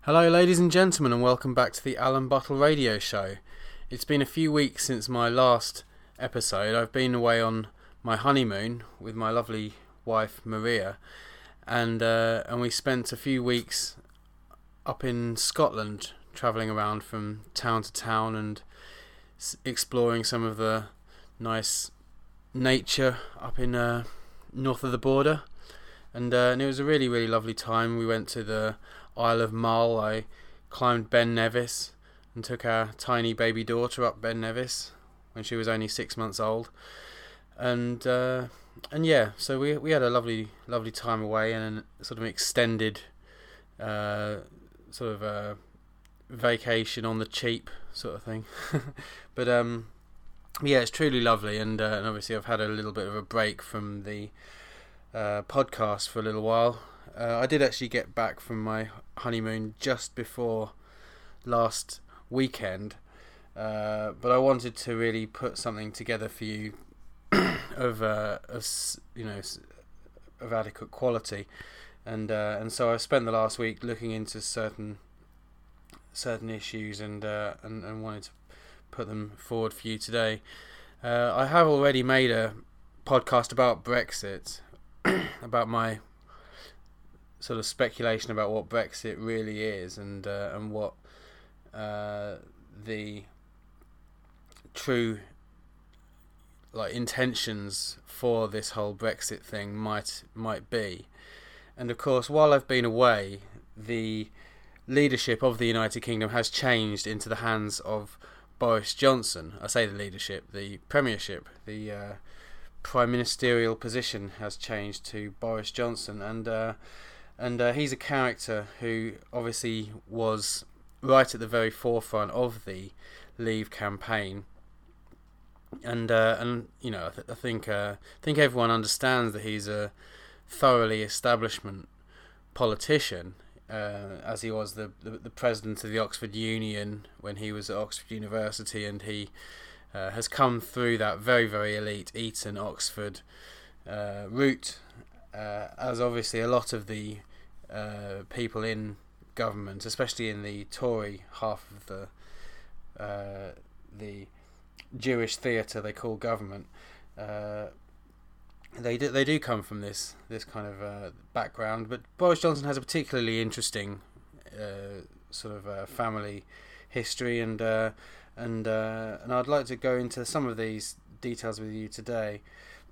Hello, ladies and gentlemen, and welcome back to the Alan Buttle Radio Show. It's been a few weeks since my last episode. I've been away on my honeymoon with my lovely wife Maria, and we spent a few weeks up in Scotland, travelling around from town to town and exploring some of the nice nature up in north of the border, and it was a really, really lovely time. We went to the Isle of Mull. I climbed Ben Nevis and took our tiny baby daughter up Ben Nevis when she was only 6 months old, and yeah, so we had a lovely time away, and a sort of extended sort of a vacation on the cheap sort of thing. But yeah, it's truly lovely, and obviously I've had a little bit of a break from the podcast for a little while. I did actually get back from my honeymoon just before last weekend, but I wanted to really put something together for you of adequate quality, and so I spent the last week looking into certain issues, and wanted to put them forward for you today. I have already made a podcast about Brexit, about my sort of speculation about what Brexit really is, and what the true intentions for this whole Brexit thing might be. And of course, while I've been away, the leadership of the United Kingdom has changed into the hands of Boris Johnson. I say the leadership, the premiership, the prime ministerial position has changed to Boris Johnson, and he's a character who obviously was right at the very forefront of the Leave campaign, and you know, I think everyone understands that he's a thoroughly establishment politician, as he was the president of the Oxford Union when he was at Oxford University, and he has come through that very, very elite Eton Oxford route, as obviously a lot of the people in government, especially in the Tory half of the Jewish theatre they call government, they do come from this kind of background. But Boris Johnson has a particularly interesting sort of family history, and I'd like to go into some of these details with you today,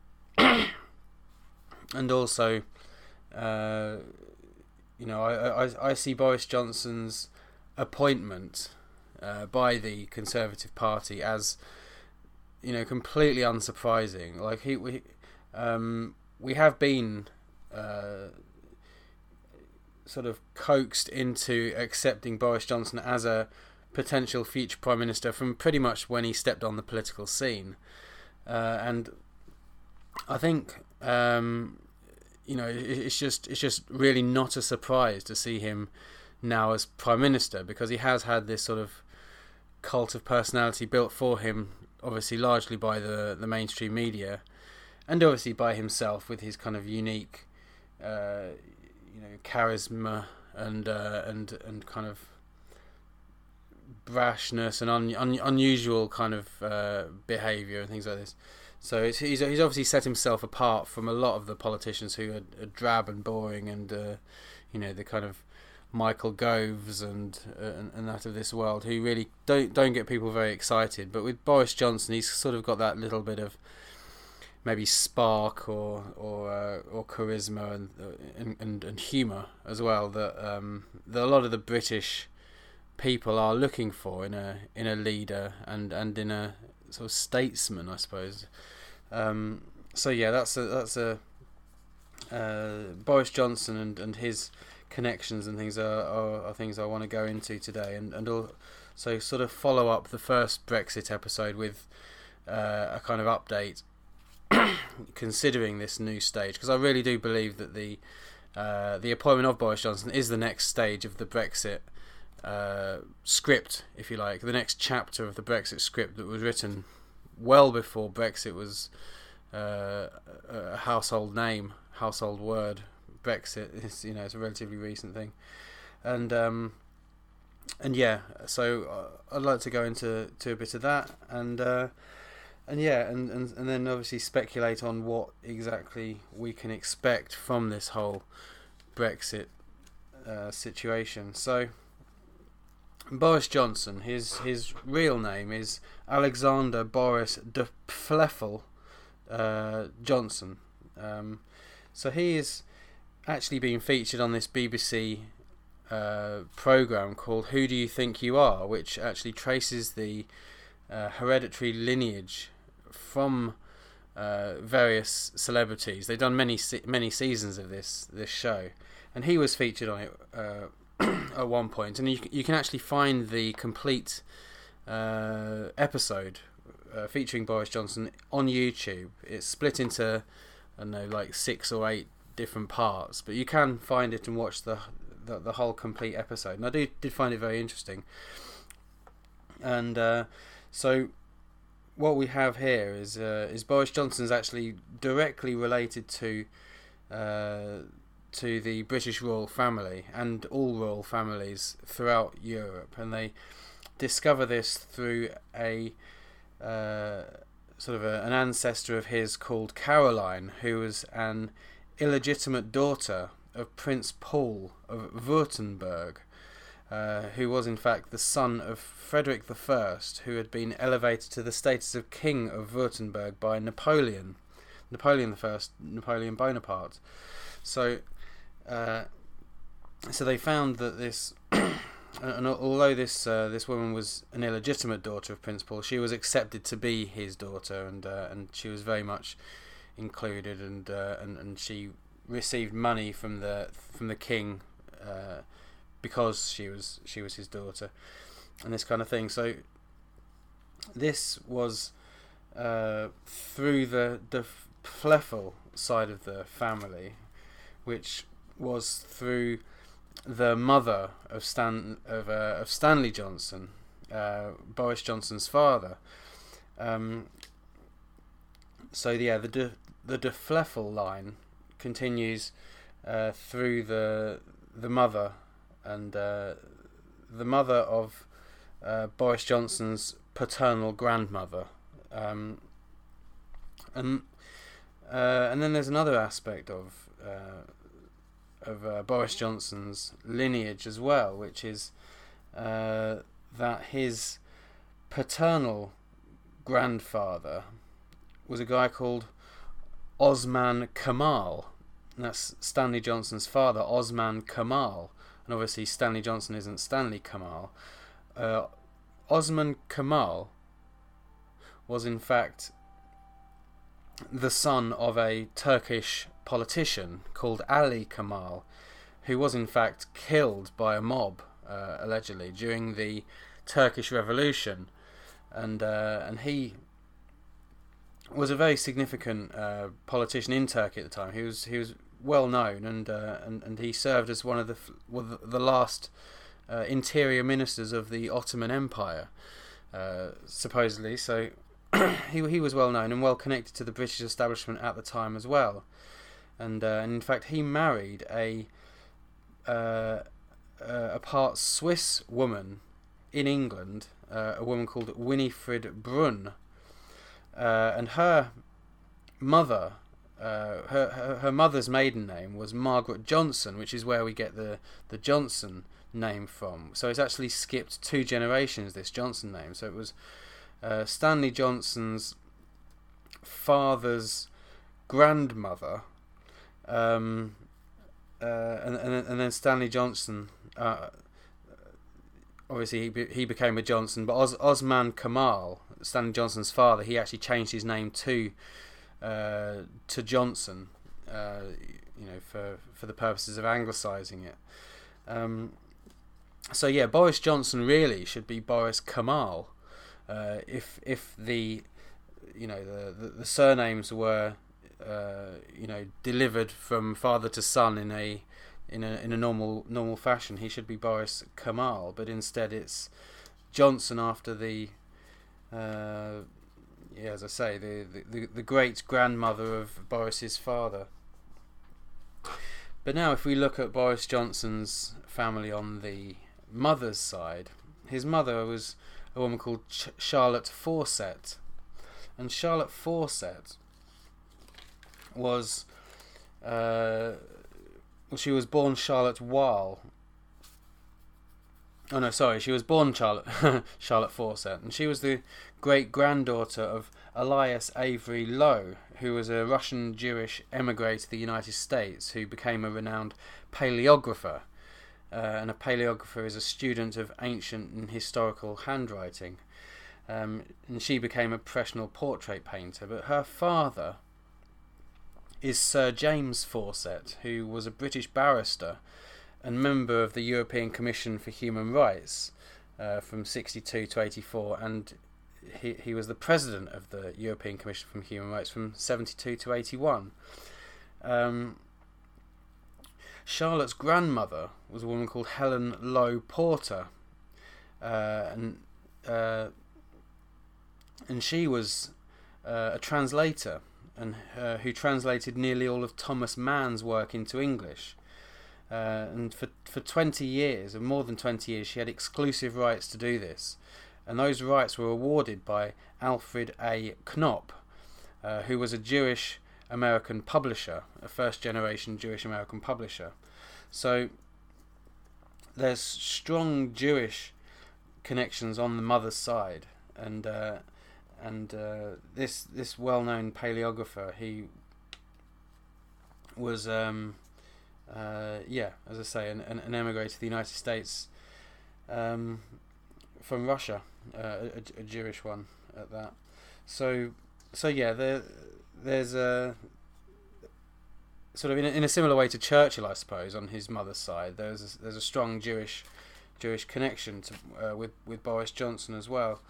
and also, you know, I see Boris Johnson's appointment by the Conservative Party as, you know, completely unsurprising. Like we have been sort of coaxed into accepting Boris Johnson as a potential future Prime Minister from pretty much when he stepped on the political scene, and I think you know, it's just really not a surprise to see him now as Prime Minister, because he has had this sort of cult of personality built for him, obviously largely by the mainstream media, and obviously by himself with his kind of unique you know, charisma and kind of brashness and unusual kind of behaviour and things like this. So he's obviously set himself apart from a lot of the politicians who are drab and boring, and you know, the kind of Michael Goves and that of this world, who really don't get people very excited. But with Boris Johnson, he's sort of got that little bit of maybe spark or charisma and humour as well that a lot of the British people are looking for in a leader and in a sort of statesman, I suppose. So yeah, that's a Boris Johnson and his connections and things are things I want to go into today, and also sort of follow up the first Brexit episode with a kind of update considering this new stage, because I really do believe that the appointment of Boris Johnson is the next stage of the Brexit script, if you like, the next chapter of the Brexit script that was written well before Brexit was a household name, household word. Brexit is, you know, it's a relatively recent thing, and and yeah, so I'd like to go into a bit of that, and yeah, and then obviously speculate on what exactly we can expect from this whole Brexit situation. So Boris Johnson, his real name is Alexander Boris de Pfeffel Johnson. So he is actually being featured on this BBC program called Who Do You Think You Are, which actually traces the hereditary lineage from various celebrities. They've done many seasons of this show, and he was featured on it at one point, and you can actually find the complete episode featuring Boris Johnson on YouTube. It's split into, I don't know, like 6 or 8 different parts, but you can find it and watch the whole complete episode, and I did find it very interesting. And so what we have here is Boris Johnson's actually directly related to the British royal family and all royal families throughout Europe, and they discover this through a an ancestor of his called Caroline, who was an illegitimate daughter of Prince Paul of Württemberg, who was in fact the son of Frederick I, who had been elevated to the status of King of Württemberg by Napoleon I, Napoleon Bonaparte. So they found that this, and although this woman was an illegitimate daughter of Prince Paul, she was accepted to be his daughter, and she was very much included, and she received money from the king because she was his daughter, and this kind of thing. So this was through the Pfeffel side of the family, which was through the mother of Stanley Johnson, Boris Johnson's father. So yeah, the de Pfeffel line continues through the mother, and the mother of Boris Johnson's paternal grandmother, and then there's another aspect of Boris Johnson's lineage as well, which is that his paternal grandfather was a guy called Osman Kamal, and that's Stanley Johnson's father, Osman Kamal, and obviously Stanley Johnson isn't Stanley Kamal. Osman Kamal was in fact the son of a Turkish politician called Ali Kamal, who was in fact killed by a mob allegedly during the Turkish Revolution, and he was a very significant politician in Turkey at the time. He was well known, and he served as one of the last interior ministers of the Ottoman Empire, supposedly. So he was well known and well connected to the British establishment at the time as well, and in fact he married a part Swiss woman in England, a woman called Winifred Brunn, and her mother, her mother's maiden name was Margaret Johnson, which is where we get the Johnson name from. So it's actually skipped 2 generations, this Johnson name. So it was Stanley Johnson's father's grandmother, and then Stanley Johnson, obviously he became a Johnson, but Osman Kamal, Stanley Johnson's father, he actually changed his name to Johnson, for the purposes of anglicising it. So yeah, Boris Johnson really should be Boris Kamal, if the surnames were delivered from father to son in a normal fashion. He should be Boris Kamal, but instead it's Johnson after the as I say, the great grandmother of Boris's father. But now, if we look at Boris Johnson's family on the mother's side, his mother was a woman called Charlotte Fawcett, and Charlotte Fawcett was she was born Charlotte Weil. Oh no, sorry, she was born Charlotte Fawcett, and she was the great-granddaughter of Elias Avery Lowe, who was a Russian Jewish emigre to the United States who became a renowned paleographer. And a paleographer is a student of ancient and historical handwriting. And she became a professional portrait painter. But her father is Sir James Fawcett, who was a British barrister and member of the European Commission for Human Rights from 62 to 84, and he was the president of the European Commission for Human Rights from 72 to 81. Charlotte's grandmother was a woman called Helen Lowe Porter, and she was a translator, and who translated nearly all of Thomas Mann's work into English. And for 20 years, or more than 20 years, she had exclusive rights to do this. And those rights were awarded by Alfred A. Knopf, who was a Jewish American publisher, a first-generation Jewish American publisher. So there's strong Jewish connections on the mother's side, and this well-known paleographer, he was as I say, an emigre to the United States from Russia, a Jewish one at that. So yeah, there's a sort of in a similar way to Churchill, I suppose, on his mother's side. There's a strong Jewish connection to with Boris Johnson as well.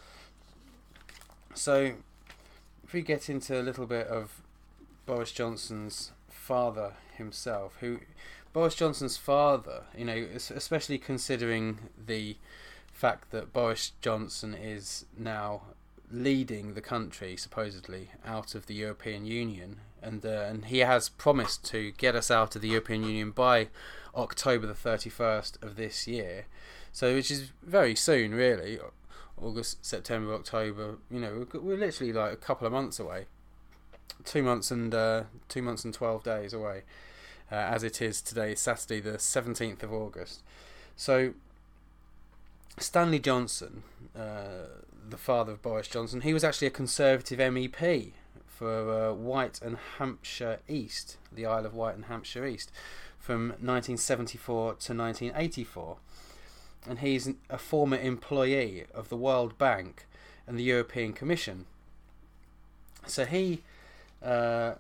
So if we get into a little bit of Boris Johnson's father himself, Boris Johnson's father, especially considering the fact that Boris Johnson is now leading the country supposedly out of the European Union, and he has promised to get us out of the European Union by October the 31st of this year, so which is very soon, really. August, September, October, we're literally like a couple of months away, 2 months and 12 days away, as it is today, Saturday the 17th of August. So Stanley Johnson, the father of Boris Johnson, he was actually a Conservative MEP for Wight and Hampshire East, the Isle of Wight and Hampshire East, from 1974 to 1984. And he's a former employee of the World Bank and the European Commission. So he, so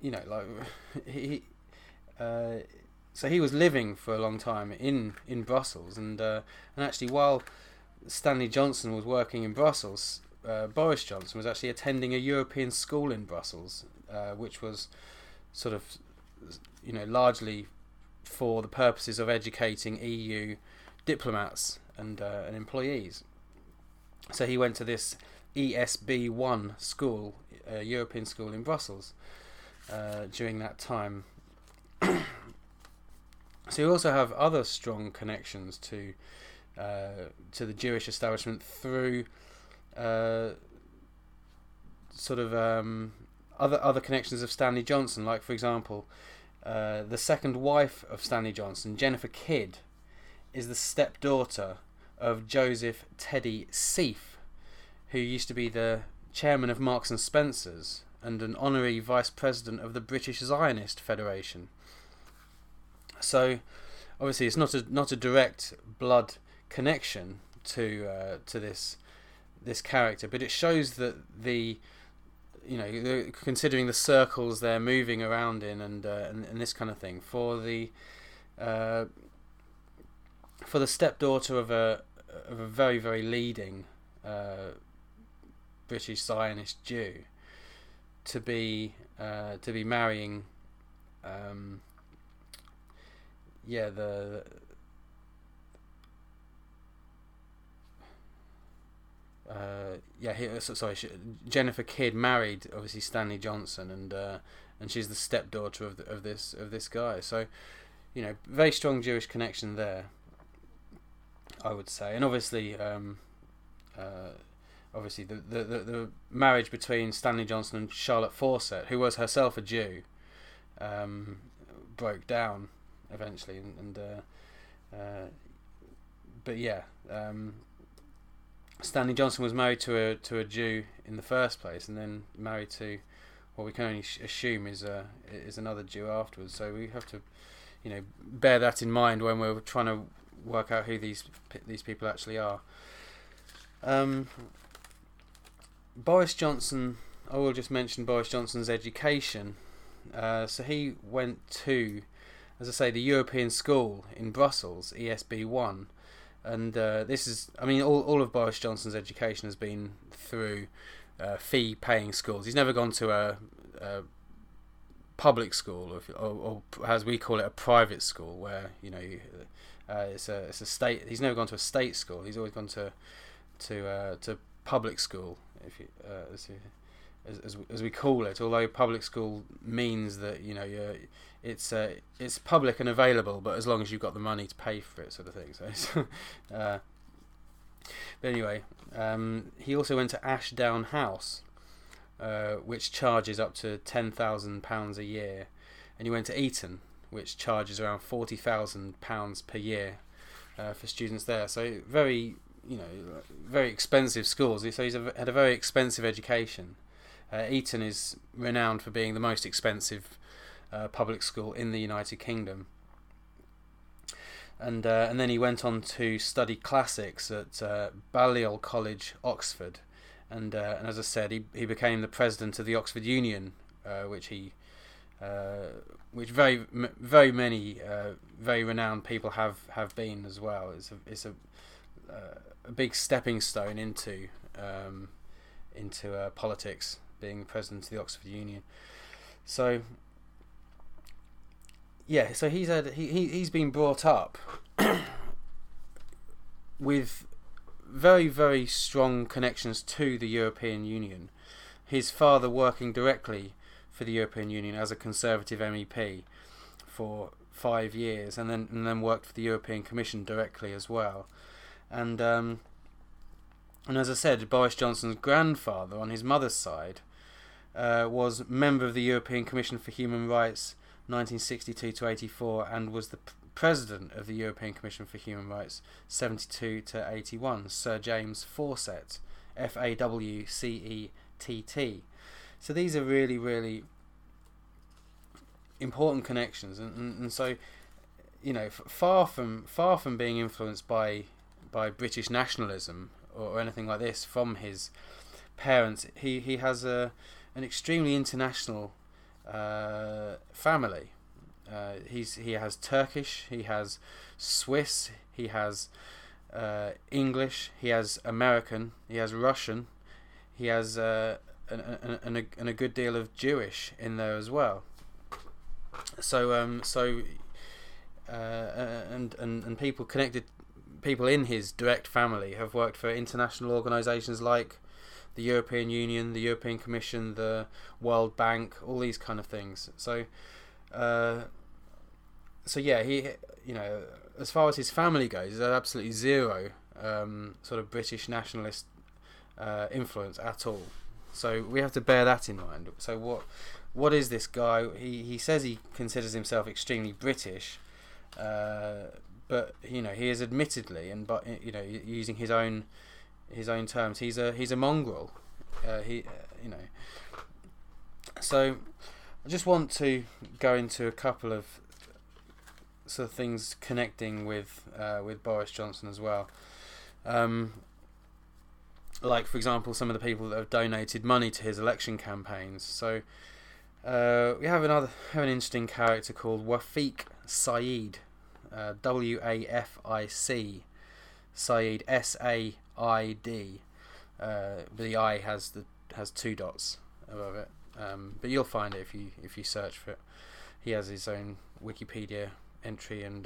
he was living for a long time in Brussels, and actually while Stanley Johnson was working in Brussels, Boris Johnson was actually attending a European school in Brussels, which was sort of, largely for the purposes of educating EU diplomats and employees. So he went to this ESB1 school, European school in Brussels, during that time. So you also have other strong connections to the Jewish establishment through other connections of Stanley Johnson, like, for example, the second wife of Stanley Johnson, Jennifer Kidd, is the stepdaughter of Joseph Teddy Sieff, who used to be the chairman of Marks and Spencer's and an honorary vice president of the British Zionist Federation. So obviously it's not a direct blood connection to this character, but it shows that considering the circles they're moving around in and this kind of thing, for the stepdaughter of a very, very leading British Zionist Jew to be marrying Jennifer Kidd married obviously Stanley Johnson, and she's the stepdaughter of this guy. So very strong Jewish connection there. I would say. And obviously, obviously the marriage between Stanley Johnson and Charlotte Fawcett, who was herself a Jew, broke down eventually, but yeah, Stanley Johnson was married to a Jew in the first place, and then married to what we can only assume is another Jew afterwards. So we have to, bear that in mind when we're trying to work out who these people actually are. Boris Johnson. I will just mention Boris Johnson's education. So he went to, as I say, the European School in Brussels, ESB1, and this is, all of Boris Johnson's education has been through fee-paying schools. He's never gone to a public school, or as we call it, a private school, where it's a state. He's never gone to a state school. He's always gone to public school, as we call it. Although public school means that it's public and available, but as long as you've got the money to pay for it, sort of thing. So, but anyway, he also went to Ashdown House, which charges up to £10,000 a year, and he went to Eton, which charges around £40,000 per year for students there. So very expensive schools. So he's had a very expensive education. Eton is renowned for being the most expensive public school in the United Kingdom. And then he went on to study classics at Balliol College, Oxford, and as I said, he became the president of the Oxford Union, which very many very renowned people have been as well. It's a big stepping stone into politics, being the president of the Oxford Union. So yeah, so he's been brought up with very, very strong connections to the European Union. His father working directly for the European Union as a Conservative MEP for 5 years, and then worked for the European Commission directly as well. And as I said, Boris Johnson's grandfather on his mother's side was member of the European Commission for Human Rights 1962 to 84, and was the president of the European Commission for Human Rights 72 to 81, Sir James Fawcett, Fawcett. So these are really, really important connections, and so far from being influenced by British nationalism or anything like this from his parents, he has an extremely international family. He has Turkish, he has Swiss, he has English, he has American, he has Russian, he has and a good deal of Jewish in there as well. So and people in his direct family have worked for international organisations like the European Union, the European Commission, the World Bank, all these kind of things. So yeah, he, as far as his family goes, there's absolutely zero sort of British nationalist influence at all. So we have to bear that in mind. So what is this guy? He says he considers himself extremely British, but he is admittedly, but using his own terms, he's a mongrel. So I just want to go into a couple of sort of things connecting with Boris Johnson as well. Like, for example, some of the people that have donated money to his election campaigns. So we have an interesting character called Wafiq Saeed, Wafic Saeed, Said. The I has 2 dots above it, but you'll find it if you search for it. He has his own Wikipedia entry and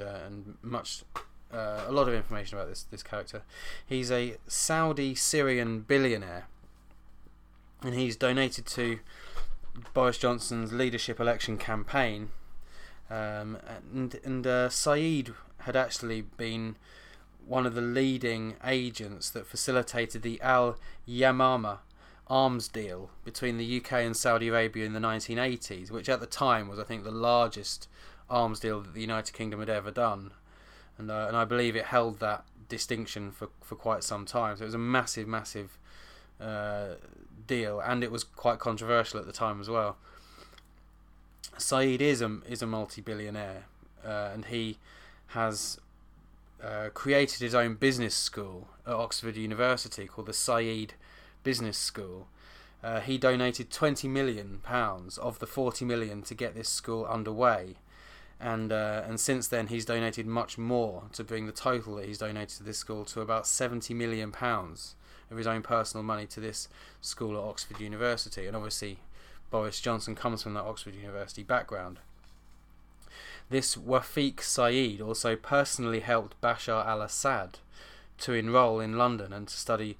a lot of information about this character. He's a Saudi Syrian billionaire, and he's donated to Boris Johnson's leadership election campaign. And Saeed had actually been one of the leading agents that facilitated the Al Yamama arms deal between the UK and Saudi Arabia in the 1980s, which at the time was, I think, the largest arms deal that the United Kingdom had ever done, and I believe it held that distinction for quite some time. So it was a massive deal, and it was quite controversial at the time as well. Saeed is a multi-billionaire, and he has created his own business school at Oxford University called the Saeed Business School. He donated £20 million of the 40 million to get this school underway, and since then he's donated much more to bring the total that he's donated to this school to about £70 million of his own personal money to this school at Oxford University. And obviously Boris Johnson comes from that Oxford University background. This Wafiq Saeed also personally helped Bashar al-Assad to enrol in London and to study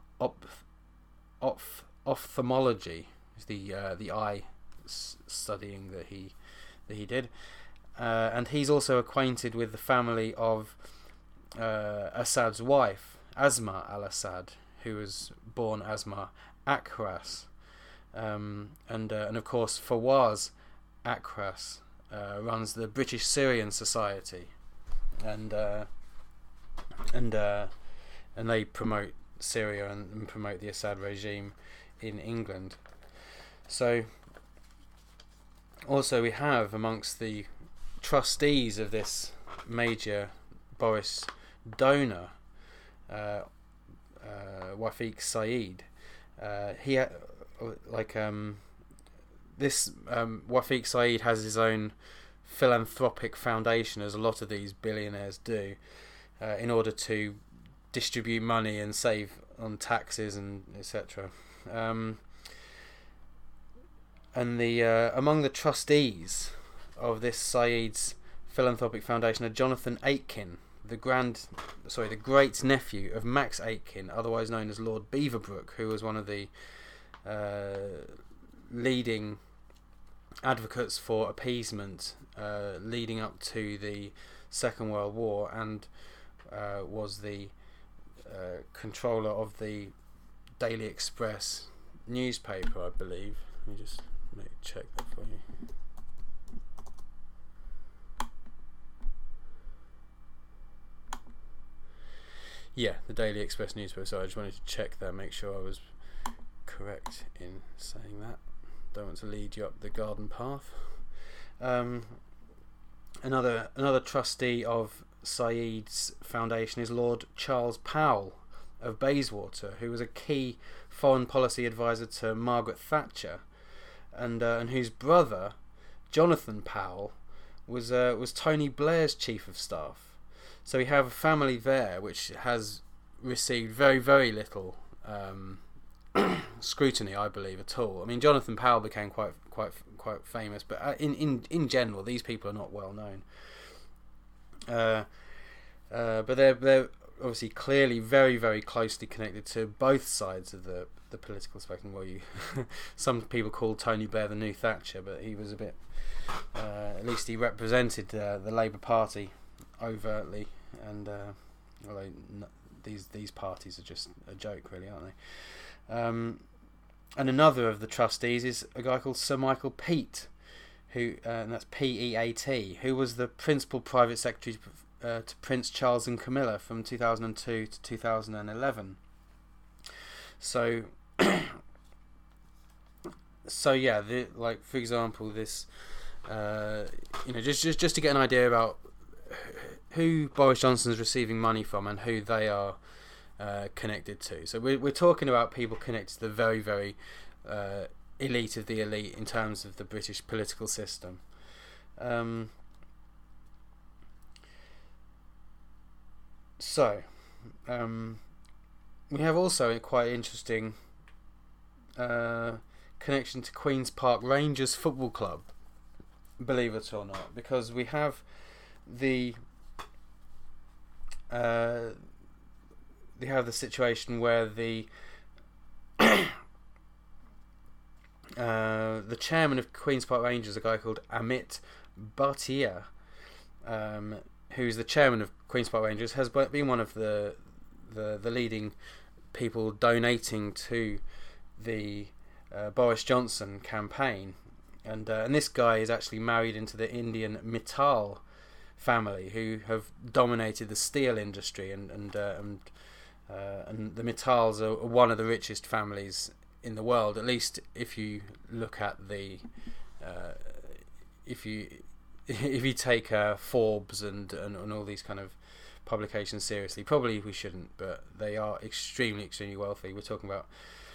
ophthalmology, the eye studying that he did, and he's also acquainted with the family of Assad's wife, Asma al-Assad, who was born Asma Akras, and of course Fawaz Akras runs the British Syrian Society, and they promote Syria and promote the Assad regime in England. So also we have amongst the trustees of this major Boris donor, Wafiq Saeed. This Wafiq Saeed has his own philanthropic foundation, as a lot of these billionaires do, in order to distribute money and save on taxes and etc. And the among the trustees of this Saeed's philanthropic foundation are Jonathan Aitken, the great nephew of Max Aitken, otherwise known as Lord Beaverbrook, who was one of the leading advocates for appeasement leading up to the Second World War, and was the controller of the Daily Express newspaper, I believe. Let me just check that for you. Yeah, the Daily Express newspaper. So I just wanted to check that, make sure I was correct in saying that. Don't want to lead you up the garden path. Another trustee of Saeed's foundation is Lord Charles Powell of Bayswater, who was a key foreign policy advisor to Margaret Thatcher, and whose brother Jonathan Powell was Tony Blair's chief of staff. So we have a family there which has received very, very little scrutiny, I believe, at all. I mean, Jonathan Powell became quite famous, but in general, these people are not well known. But they're obviously clearly very, very closely connected to both sides of the political spectrum. Well, some people call Tony Blair the new Thatcher, but he was a bit. At least he represented the Labour Party overtly, and although these parties are just a joke, really, aren't they? And another of the trustees is a guy called Sir Michael Peat, who and that's P-E-A-T, who was the principal private secretary to Prince Charles and Camilla from 2002 to 2011. So, yeah, for example, this, just to get an idea about who Boris Johnson's receiving money from and who they are connected to. So we're talking about people connected to the very, very elite of the elite in terms of the British political system. We have also a quite interesting connection to Queen's Park Rangers Football Club, believe it or not, because we have the situation where the chairman of Queen's Park Rangers, a guy called Amit Bhatia, who's the chairman of Queen's Park Rangers, has been one of the leading people donating to the Boris Johnson campaign, and this guy is actually married into the Indian Mittal family, who have dominated the steel industry, and the Mittals are one of the richest families in the world, at least if you look at the if you take Forbes and all these kind of publications seriously. Probably we shouldn't, but they are extremely wealthy. We're talking about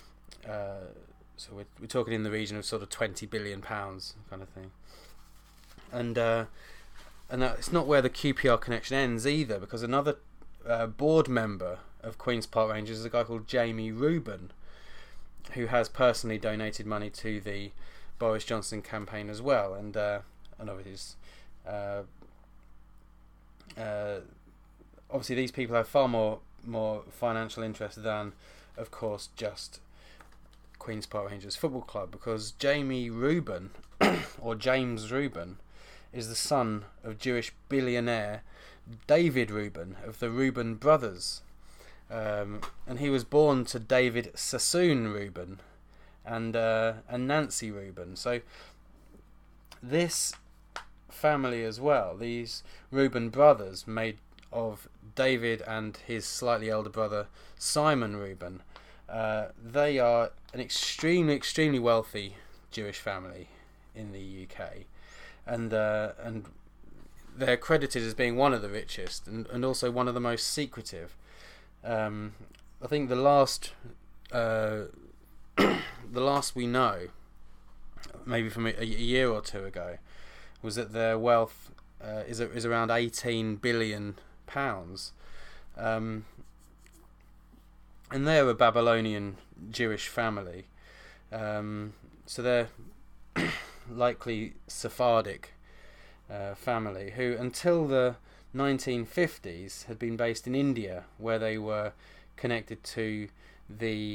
so we're talking in the region of sort of £20 billion kind of thing, and it's not where the QPR connection ends either, because another board member of Queen's Park Rangers is a guy called Jamie Rubin, who has personally donated money to the Boris Johnson campaign as well, and obviously obviously these people have far more financial interest than, of course, just Queen's Park Rangers Football Club, because Jamie Rubin or James Rubin is the son of Jewish billionaire David Rubin of the Rubin brothers, and he was born to David Sassoon Rubin and Nancy Rubin. So this family as well, these Rubin brothers, made of David and his slightly elder brother Simon Rubin, they are an extremely wealthy Jewish family in the UK, and they're credited as being one of the richest and also one of the most secretive. I think the last we know, maybe from a year or two ago, was that their wealth is around £18 billion, and they're a Babylonian Jewish family, so they're likely Sephardic family, who until the 1950s had been based in India, where they were connected to the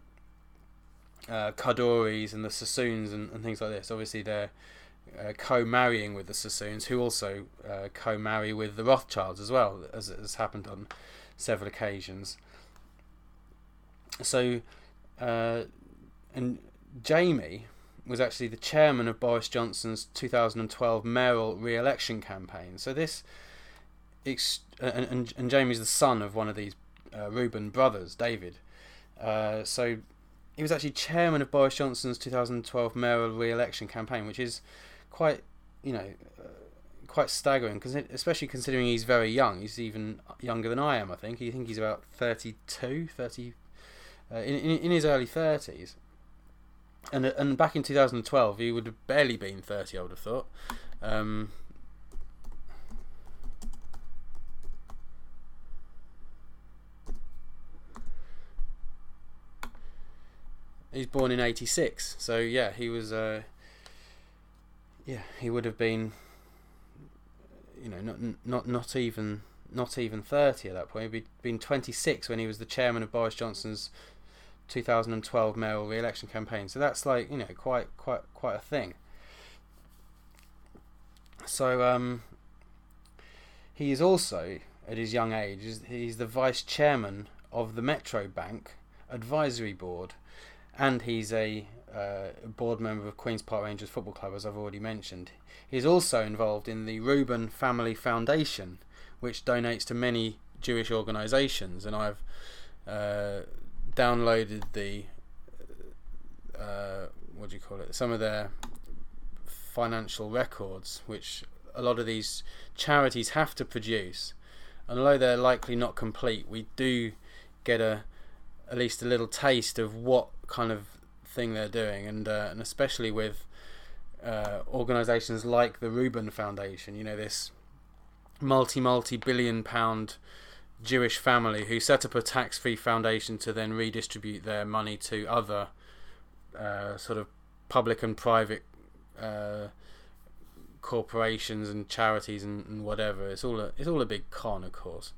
Kaduris and the Sassoons and things like this. Obviously they're co-marrying with the Sassoons, who also co-marry with the Rothschilds as well, as has happened on several occasions. So and Jamie was actually the chairman of Boris Johnson's 2012 mayoral re-election campaign. So this and Jamie's the son of one of these Rubin brothers, David. So he was actually chairman of Boris Johnson's 2012 mayoral re-election campaign, which is quite staggering, especially considering he's very young. He's even younger than I am, I think. He's about 32, 30, in his early 30s. And back in 2012, he would have barely been 30, I would have thought. He's born in '86, so yeah, he was. He would have been, not even 30 at that point. He'd been 26 when he was the chairman of Boris Johnson's 2012 mayoral re-election campaign. So that's quite a thing. So he is also, at his young age, he's the vice chairman of the Metro Bank Advisory Board, and he's a board member of Queen's Park Rangers Football Club, as I've already mentioned. He's also involved in the Rubin Family Foundation, which donates to many Jewish organisations, and I've downloaded the some of their financial records, which a lot of these charities have to produce. And although they're likely not complete, we do get at least a little taste of what kind of thing they're doing, and especially with organisations like the Rubin Foundation, this multi-billion pound Jewish family who set up a tax-free foundation to then redistribute their money to other sort of public and private corporations and charities and whatever. It's all a big con, of course.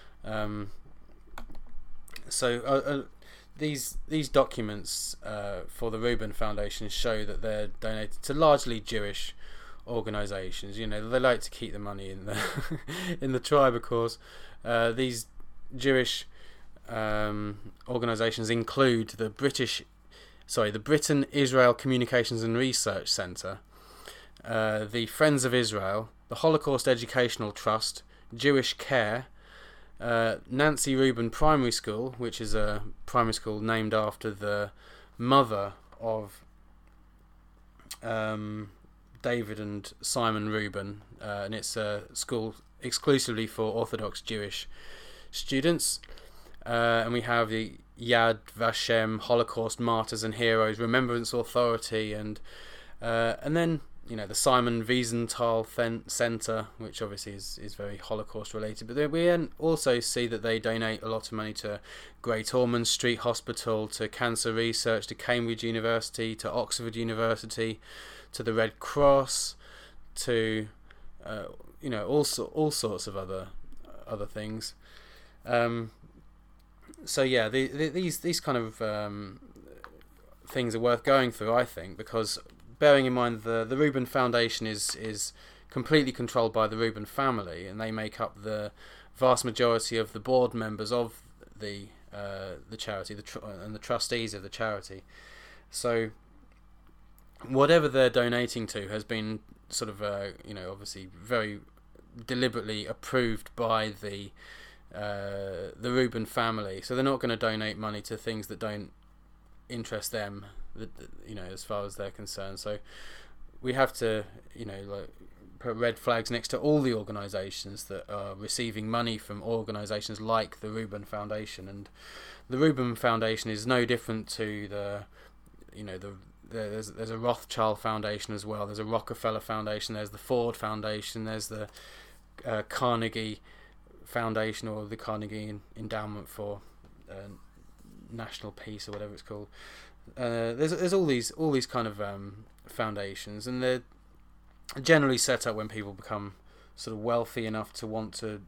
These documents for the Rubin Foundation show that they're donated to largely Jewish organisations. You know, they like to keep the money in the in the tribe, of course. These Jewish organisations include the Britain Israel Communications and Research Centre, the Friends of Israel, the Holocaust Educational Trust, Jewish Care, Nancy Rubin Primary School, which is a primary school named after the mother of David and Simon Rubin, and it's a school exclusively for Orthodox Jewish students. And we have the Yad Vashem Holocaust Martyrs and Heroes Remembrance Authority, and then, you know, the Simon Wiesenthal Centre, which obviously is very Holocaust related. But we also see that they donate a lot of money to Great Ormond Street Hospital, to Cancer Research, to Cambridge University, to Oxford University, to the Red Cross, to you know, all sorts of other things. So yeah, these kind of things are worth going through, I think, because bearing in mind the Rubin Foundation is completely controlled by the Rubin family, and they make up the vast majority of the board members of the charity, and the trustees of the charity. So whatever they're donating to has been sort of you know, obviously very deliberately approved by the Rubin family. So they're not going to donate money to things that don't interest them, you know, as far as they're concerned. So we have to, you know, like, put red flags next to all the organisations that are receiving money from organisations like the Rubin Foundation. And the Rubin Foundation is no different to the, you know, there's a Rothschild Foundation as well. There's a Rockefeller Foundation. There's the Ford Foundation. There's the Carnegie Foundation, or the Carnegie Endowment for National Peace, or whatever it's called. There's all these kind of foundations, and they're generally set up when people become sort of wealthy enough to want to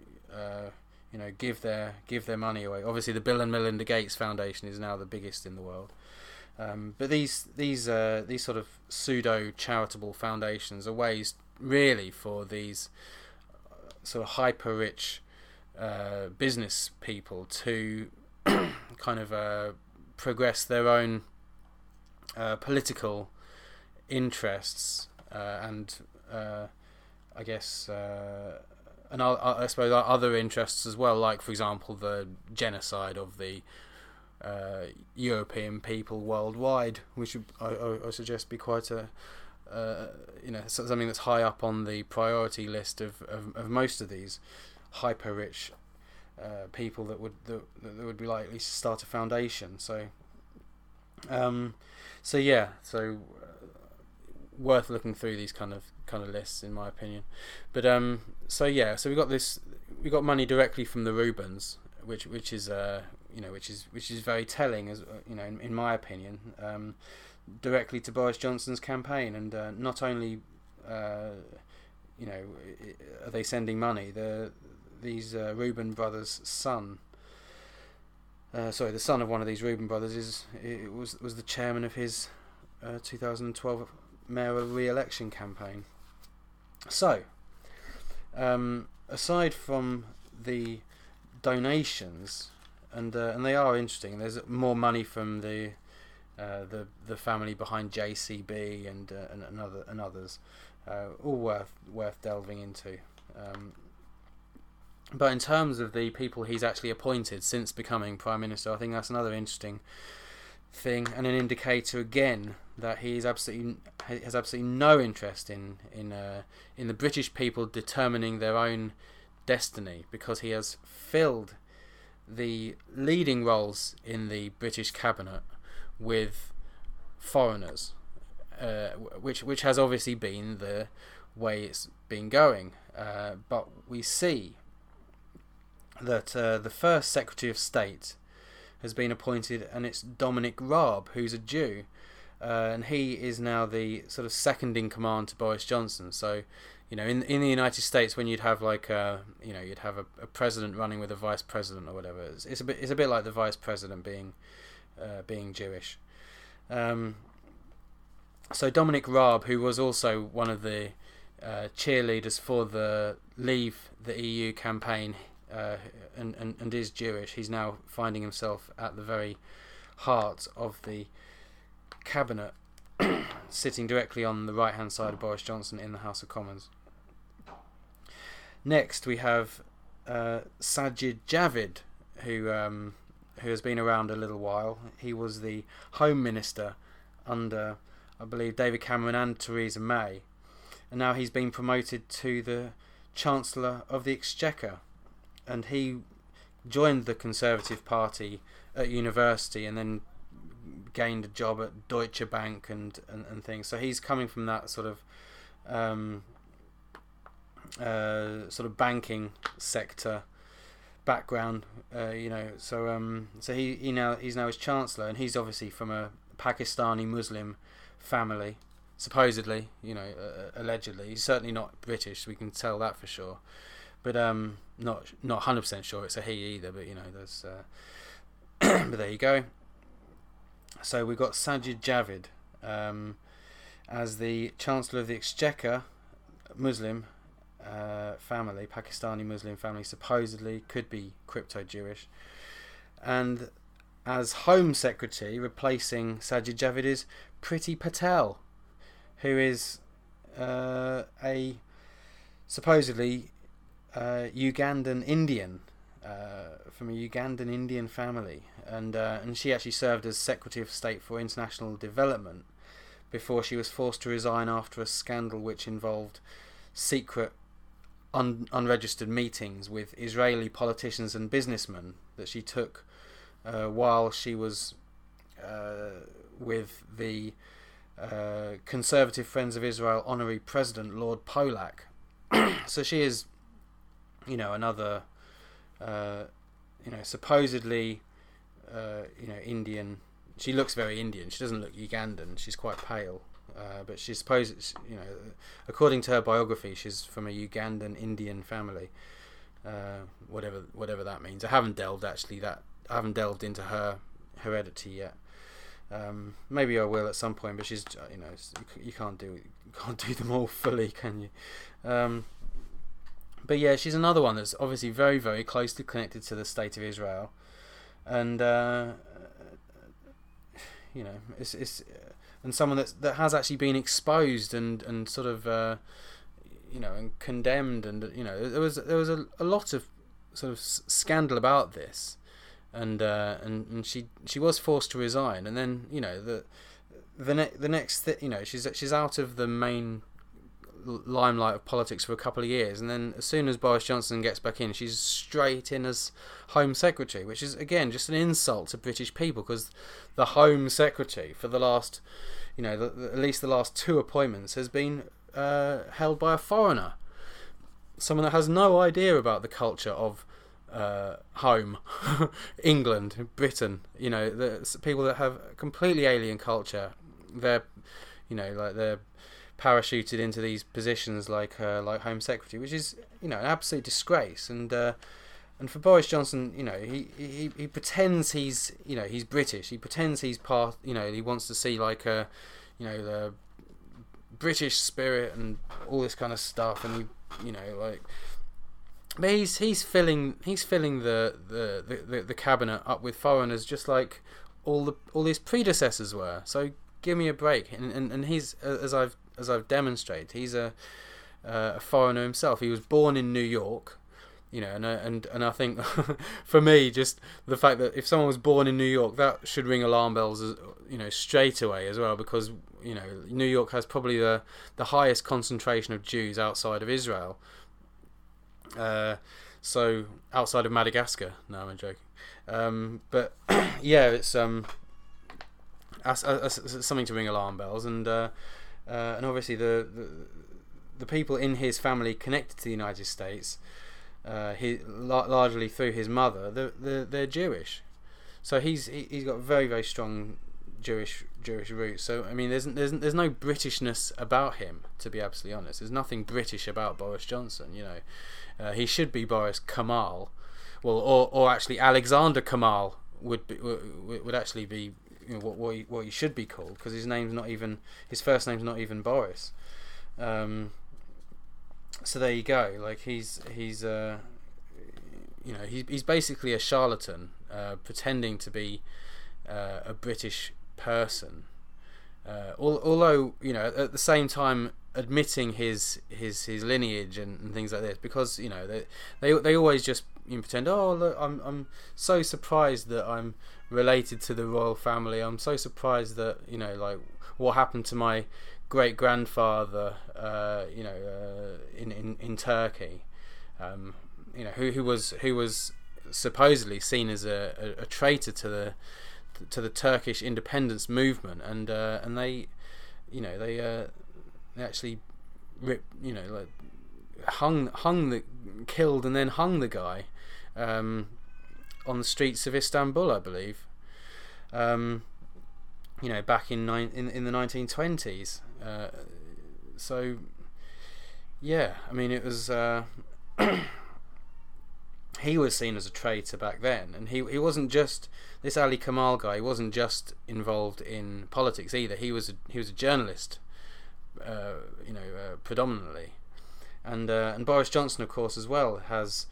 you know, give their money away. Obviously, the Bill and Melinda Gates Foundation is now the biggest in the world. But these sort of pseudo charitable foundations are ways really for these sort of hyper rich business people to kind of progress their own political interests, and I guess and I suppose other interests as well, like, for example, the genocide of the European people worldwide, which I suggest be quite a you know, something that's high up on the priority list of most of these hyper rich people that would be likely to start a foundation. So worth looking through these kind of lists, in my opinion. But so we got money directly from the Rubins, which is you know, which is very telling, as you know, in my opinion, directly to Boris Johnson's campaign. And not only you know, are they sending money, these Rubin brothers' son, the son of one of these Rubin brothers was the chairman of his 2012 mayoral re-election campaign. So aside from the donations, and they are interesting, there's more money from the family behind JCB and others, all worth delving into. But in terms of the people he's actually appointed since becoming Prime Minister, I think that's another interesting thing, and an indicator again that he has absolutely no interest in the British people determining their own destiny, because he has filled the leading roles in the British cabinet with foreigners, which has obviously been the way it's been going. But we see that the first Secretary of State has been appointed, and it's Dominic Raab, who's a Jew, and he is now the sort of second in command to Boris Johnson. So, you know, in the United States, when you'd have like you'd have a president running with a vice president or whatever, it's a bit like the vice president being Jewish. So Dominic Raab, who was also one of the cheerleaders for the Leave the EU campaign, and is Jewish. He's now finding himself at the very heart of the cabinet, sitting directly on the right hand side of Boris Johnson in the House of Commons. Next we have Sajid Javid, who has been around a little while. He was the Home Minister under, I believe, David Cameron and Theresa May, and now he's been promoted to the Chancellor of the Exchequer, and he joined the Conservative Party at university and then gained a job at Deutsche Bank and things. So he's coming from that sort of banking sector background, so he's now his Chancellor, and he's obviously from a Pakistani Muslim family, supposedly, allegedly. He's certainly not British, we can tell that for sure, but not 100% sure it's a he either, but there's but there you go. So we've got Sajid Javid as the Chancellor of the Exchequer, Muslim family, Pakistani Muslim family, supposedly could be crypto-Jewish. And as Home Secretary, replacing Sajid Javid, is Priti Patel, who is a supposedly Ugandan Indian, from a Ugandan Indian family, and she actually served as Secretary of State for International Development before she was forced to resign after a scandal which involved secret unregistered meetings with Israeli politicians and businessmen that she took while she was with the Conservative Friends of Israel honorary president Lord Polak. So she is, another, supposedly, Indian. She looks very Indian. She doesn't look Ugandan. She's quite pale. But she's supposed, according to her biography, she's from a Ugandan Indian family, whatever that means. I haven't delved into her heredity yet. Maybe I will at some point, but she's, you can't do them all fully, can you? But yeah, she's another one that's obviously very, very closely connected to the State of Israel, and it's and someone that has actually been exposed and sort of and condemned, and there was a lot of sort of scandal about this, and she was forced to resign, and then the next she's out of the main limelight of politics for a couple of years, and then as soon as Boris Johnson gets back in, she's straight in as Home Secretary, which is again just an insult to British people, because the Home Secretary for the last at least the last two appointments has been held by a foreigner, someone that has no idea about the culture of home, England, Britain. The people that have completely alien culture, they're parachuted into these positions like Home Secretary, which is an absolute disgrace. And for Boris Johnson, he pretends he's British. He pretends he's part. He wants to see the British spirit and all this kind of stuff, and but he's filling the cabinet up with foreigners, just like all his predecessors were. So give me a break. And he's, as I've demonstrated, he's a foreigner himself. He was born in New York, and I think for me, just the fact that if someone was born in New York, that should ring alarm bells, straight away as well, because New York has probably the highest concentration of Jews outside of Israel. So outside of Madagascar. No, I'm joking. But yeah, it's something to ring alarm bells, and obviously the people in his family connected to the United States, largely through his mother, they're Jewish. So he's got very, very strong Jewish roots. So I mean, there's no Britishness about him, to be absolutely honest. There's nothing British about Boris Johnson. He should be Boris Kamal, well, or actually Alexander Kamal would actually be what he should be called, because his first name's not even Boris. So there you go. Like he's basically a charlatan, pretending to be a British person. Although at the same time admitting his lineage and things like this, because they always just pretend, oh look, I'm so surprised that I'm related to the royal family. I'm so surprised that like what happened to my great grandfather in Turkey, who was supposedly seen as a traitor to the Turkish independence movement, and they actually killed and then hung the guy on the streets of Istanbul, I believe. Back in the 1920s. So yeah, I mean, it was he was seen as a traitor back then, and he wasn't just this Ali Kamal guy. He wasn't just involved in politics either. He was a journalist, predominantly, and Boris Johnson, of course, as well, has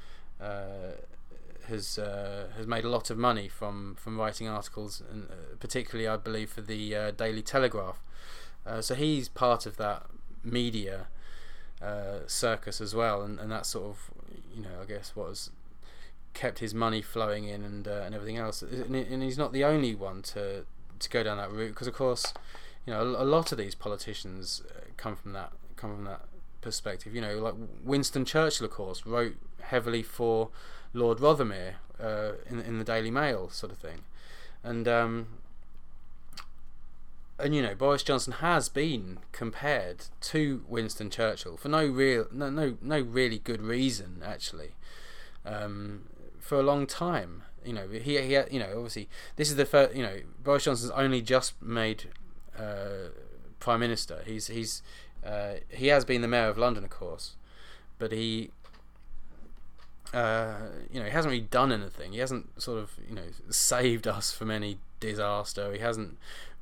made a lot of money from writing articles, and particularly, I believe, for the Daily Telegraph. So he's part of that media circus as well, and that sort of I guess what has kept his money flowing in and everything else. And he's not the only one to go down that route, because of course a lot of these politicians come from that perspective. Like Winston Churchill, of course, wrote heavily for Lord Rothermere in the Daily Mail sort of thing, and Boris Johnson has been compared to Winston Churchill for no really good reason, actually, for a long time. He obviously this is the first. Boris Johnson's only just made Prime Minister. He has been the Mayor of London, of course, but he hasn't really done anything. He hasn't sort of saved us from any disaster. He hasn't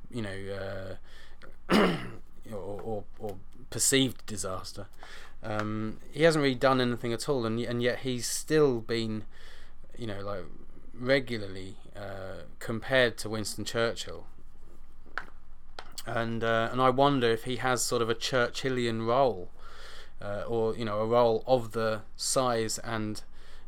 or perceived disaster. He hasn't really done anything at all, and yet he's still been like regularly compared to Winston Churchill. And I wonder if he has sort of a Churchillian role, or a role of the size and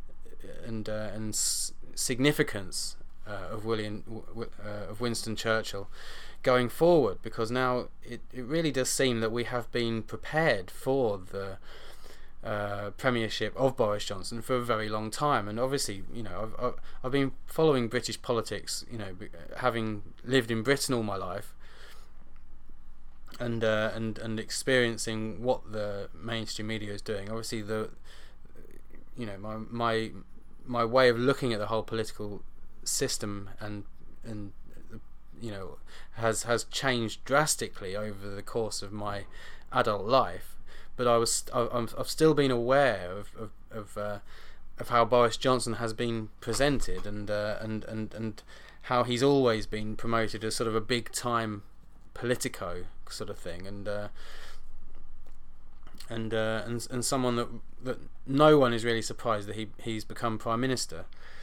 significance of Winston Churchill going forward, because now it really does seem that we have been prepared for the premiership of Boris Johnson for a very long time. And obviously I've been following British politics, having lived in Britain all my life, and experiencing what the mainstream media is doing. Obviously my way of looking at the whole political system and has changed drastically over the course of my adult life. But I've still been aware of how Boris Johnson has been presented, and how he's always been promoted as sort of a big time politico sort of thing, and someone that no one is really surprised that he's become Prime Minister.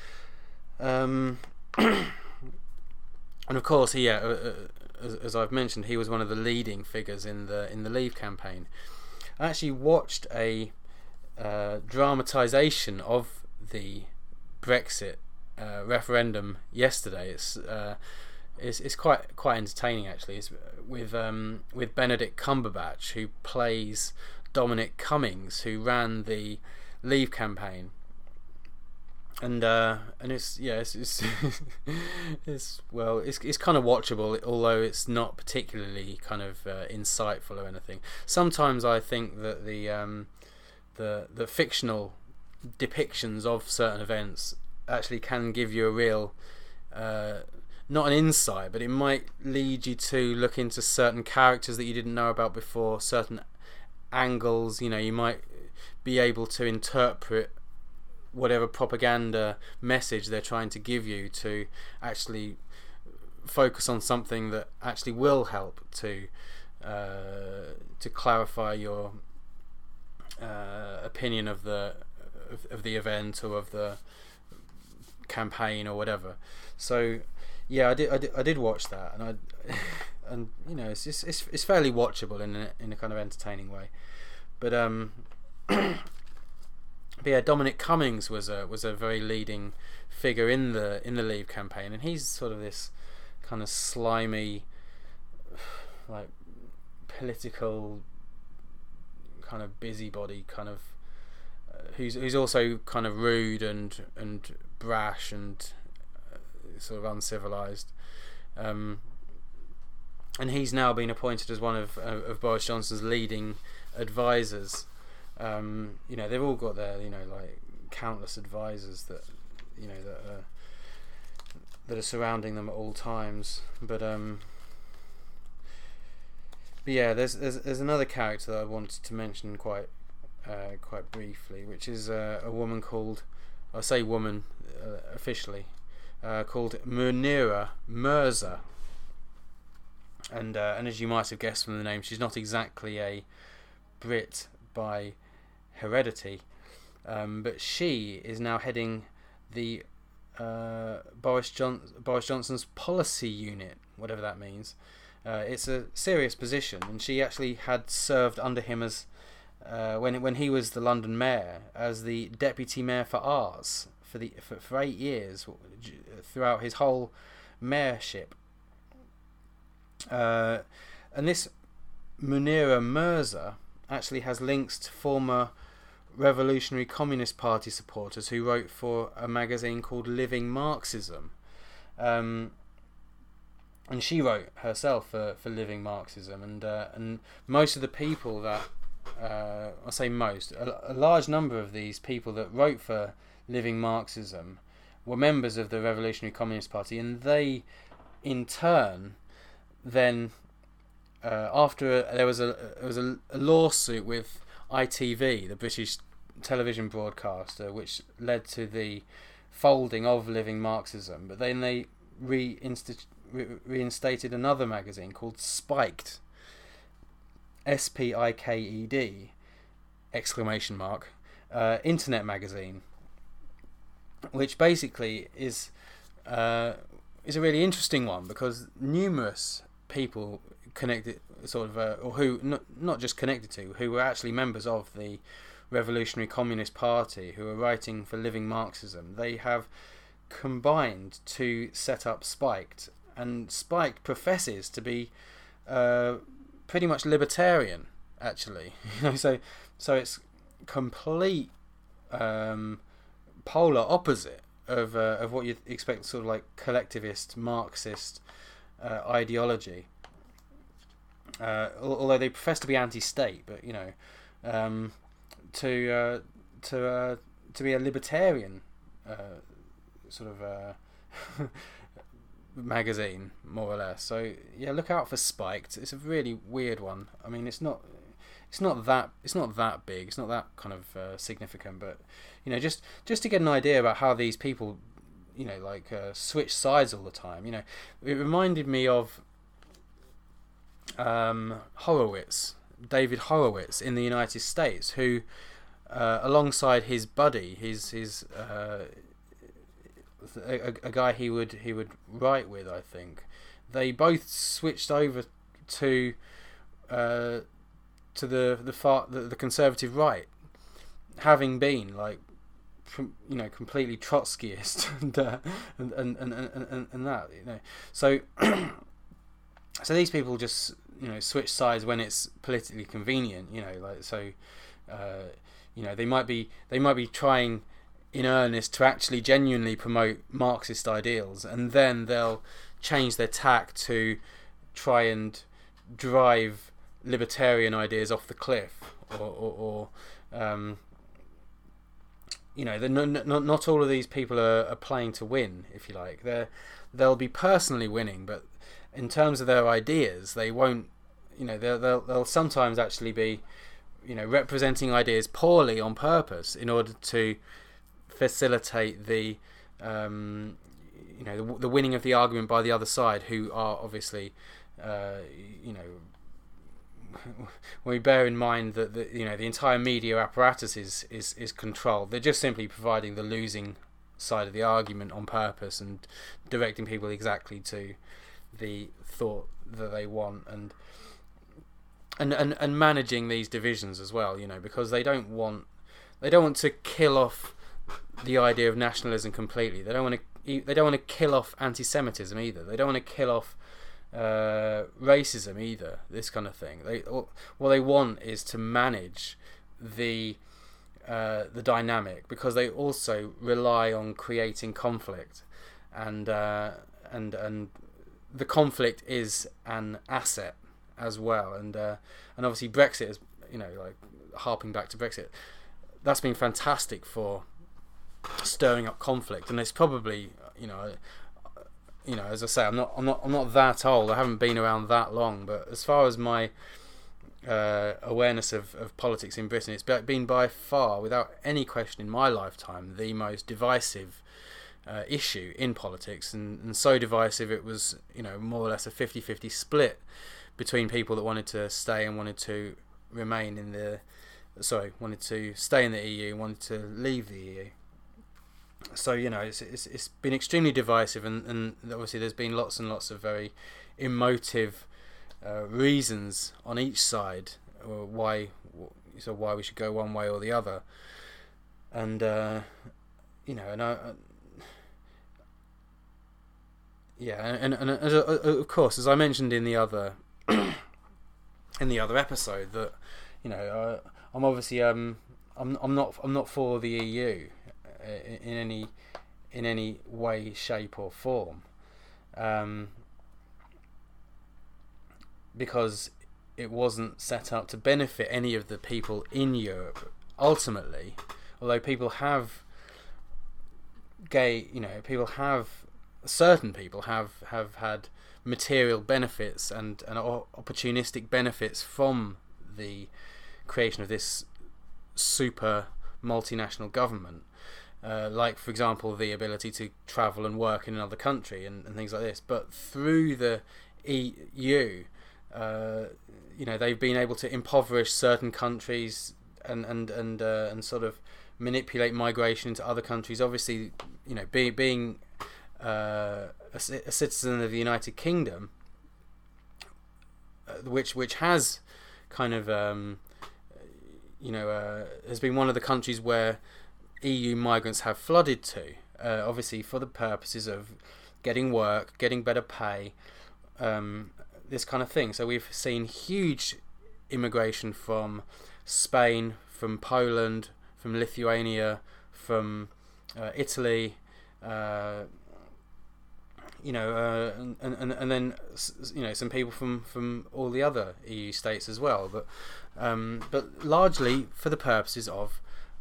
And of course, as I've mentioned, he was one of the leading figures in the Leave campaign. I actually watched a dramatisation of the Brexit referendum yesterday. It's quite entertaining, actually. It's with Benedict Cumberbatch, who plays Dominic Cummings, who ran the Leave campaign. And it's it's kind of watchable, although it's not particularly kind of insightful or anything. Sometimes I think that the fictional depictions of certain events actually can give you a real not an insight, but it might lead you to look into certain characters that you didn't know about before, certain angles. You might be able to interpret whatever propaganda message they're trying to give you to actually focus on something that actually will help to clarify your opinion of the event or of the campaign or whatever. So yeah, I did watch that, and and you know, it's fairly watchable in a kind of entertaining way. But but yeah, Dominic Cummings was a very leading figure in the Leave campaign, and he's sort of this kind of slimy, like political kind of busybody, kind of who's also kind of rude and brash and sort of uncivilized. And he's now been appointed as one of Boris Johnson's leading advisors. You know, they've all got their, you know, like countless advisors that, you know, that are surrounding them at all times. But yeah, there's another character that I wanted to mention quite briefly, which is a woman called, I say woman officially, called Munira Mirza. And as you might have guessed from the name, she's not exactly a Brit by heredity, but she is now heading the Boris Johnson's policy unit, whatever that means. It's a serious position, and she actually had served under him as when he was the London mayor as the deputy mayor for Ars for 8 years throughout his whole mayorship. And this Munira Mirza actually has links to former Revolutionary Communist Party supporters who wrote for a magazine called Living Marxism. And she wrote herself for Living Marxism, and most of the people that I say most, a large number of these people that wrote for Living Marxism were members of the Revolutionary Communist Party, and they in turn then after there was a lawsuit with ITV, the British television broadcaster, which led to the folding of Living Marxism, but then they reinstated another magazine called Spiked, SPIKED exclamation mark, internet magazine, which basically is a really interesting one, because numerous people connected, sort of, or who not just connected to, who were actually members of the Revolutionary Communist Party, who were writing for Living Marxism, they have combined to set up Spiked, and Spiked professes to be pretty much libertarian, actually. You know, so it's complete polar opposite of what you'd expect, sort of like collectivist Marxist ideology. Although they profess to be anti-state, but you know, to be a libertarian sort of magazine, more or less. So yeah, look out for Spiked. It's a really weird one. I mean, it's not that big. It's not that kind of significant, but you know, just to get an idea about how these people, you know, like switch sides all the time. You know, it reminded me of Horowitz, David Horowitz in the United States, who alongside his buddy, a guy he would write with, I think, they both switched over to the conservative right, having been like, you know, completely Trotskyist and that, you know. So these people just, you know, switch sides when it's politically convenient, you know, like, so you know, they might be trying in earnest to actually genuinely promote Marxist ideals, and then they'll change their tack to try and drive libertarian ideas off the cliff, or you know, not all of these people are playing to win, if you like. They'll be personally winning, but in terms of their ideas, they won't. You know, they'll sometimes actually be, you know, representing ideas poorly on purpose in order to facilitate the you know, the winning of the argument by the other side, who are obviously you know, when we bear in mind that the entire media apparatus is controlled, they're just simply providing the losing side of the argument on purpose and directing people exactly to the thought that they want, and managing these divisions as well, because they don't want to kill off the idea of nationalism completely. They don't want to kill off anti-Semitism either. They don't want to kill off racism either. This kind of thing. What they want is to manage the dynamic, because they also rely on creating conflict, and the conflict is an asset as well, and obviously Brexit is, like harping back to Brexit, that's been fantastic for stirring up conflict, and it's probably, as I say, I'm not that old. I haven't been around that long, but as far as my awareness of politics in Britain, it's been by far, without any question in my lifetime, the most divisive issue in politics, and so divisive it was, more or less a 50-50 split between people that wanted to stay and wanted to remain wanted to stay in the EU and wanted to leave the EU. So it's been extremely divisive, and obviously there's been lots and lots of very emotive reasons on each side why we should go one way or the other, and of course, as I mentioned in the other episode, that I'm obviously I'm not for the EU in any way, shape or form, because it wasn't set up to benefit any of the people in Europe ultimately. Although certain people have had material benefits and opportunistic benefits from the creation of this super multinational government, like, for example, the ability to travel and work in another country and things like this. But through the EU, they've been able to impoverish certain countries and sort of manipulate migration into other countries. Obviously, being a citizen of the United Kingdom, which has kind of has been one of the countries where EU migrants have flooded to, obviously for the purposes of getting work, getting better pay, this kind of thing. So we've seen huge immigration from Spain, from Poland, from Lithuania, from Italy, and then some people from all the other EU states as well, but largely for the purposes of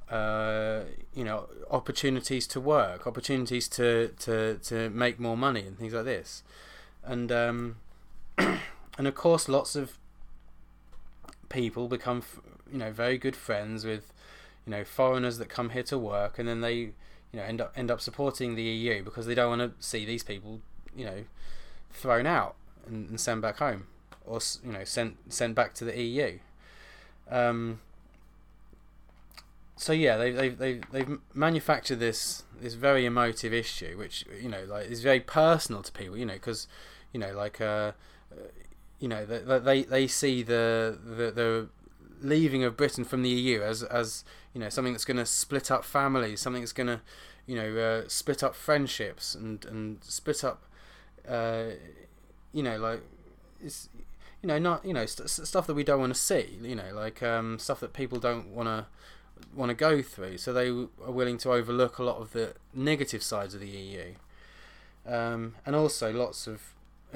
opportunities to work, opportunities to make more money and things like this, and of course lots of people become very good friends with foreigners that come here to work, and then they end up supporting the EU because they don't want to see these people thrown out and sent back home, or sent back to the EU. So yeah, they've manufactured this very emotive issue, which is very personal to people, because they see the leaving of Britain from the EU as something that's going to split up families, something that's going to split up friendships and split up it's not stuff that we don't want to see, stuff that people don't want to go through. So they are willing to overlook a lot of the negative sides of the EU, and also lots of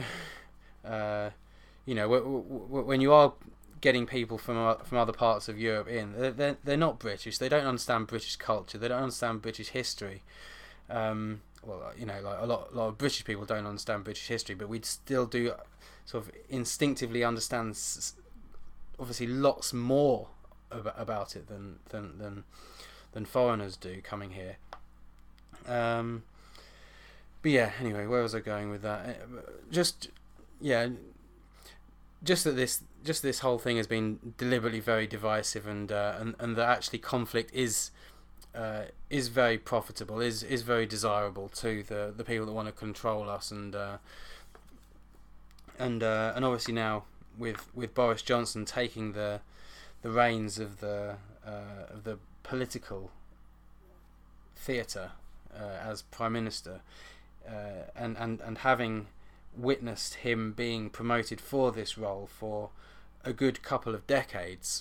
when you are getting people from other parts of Europe in, they're not British. They don't understand British culture. They don't understand British history. A lot of British people don't understand British history, but we still do sort of instinctively understand obviously lots more about it than foreigners do coming here. But yeah, anyway, where was I going with that? just this whole thing has been deliberately very divisive, and that actually conflict is very profitable, is very desirable to the people that want to control us, and obviously now with Boris Johnson taking the reins of the political theatre as Prime Minister, and having witnessed him being promoted for this role for a good couple of decades,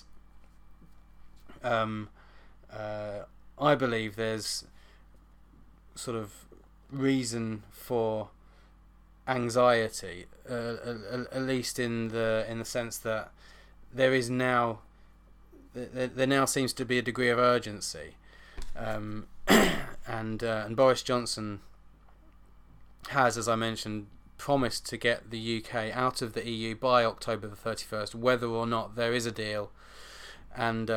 I believe there's sort of reason for anxiety, at least in the sense that there now seems to be a degree of urgency, and Boris Johnson has, as I mentioned, promised to get the UK out of the EU by October the 31st, whether or not there is a deal, and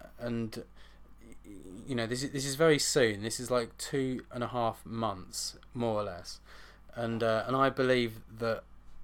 you know, this is very soon. This is like 2.5 months, more or less, and I believe that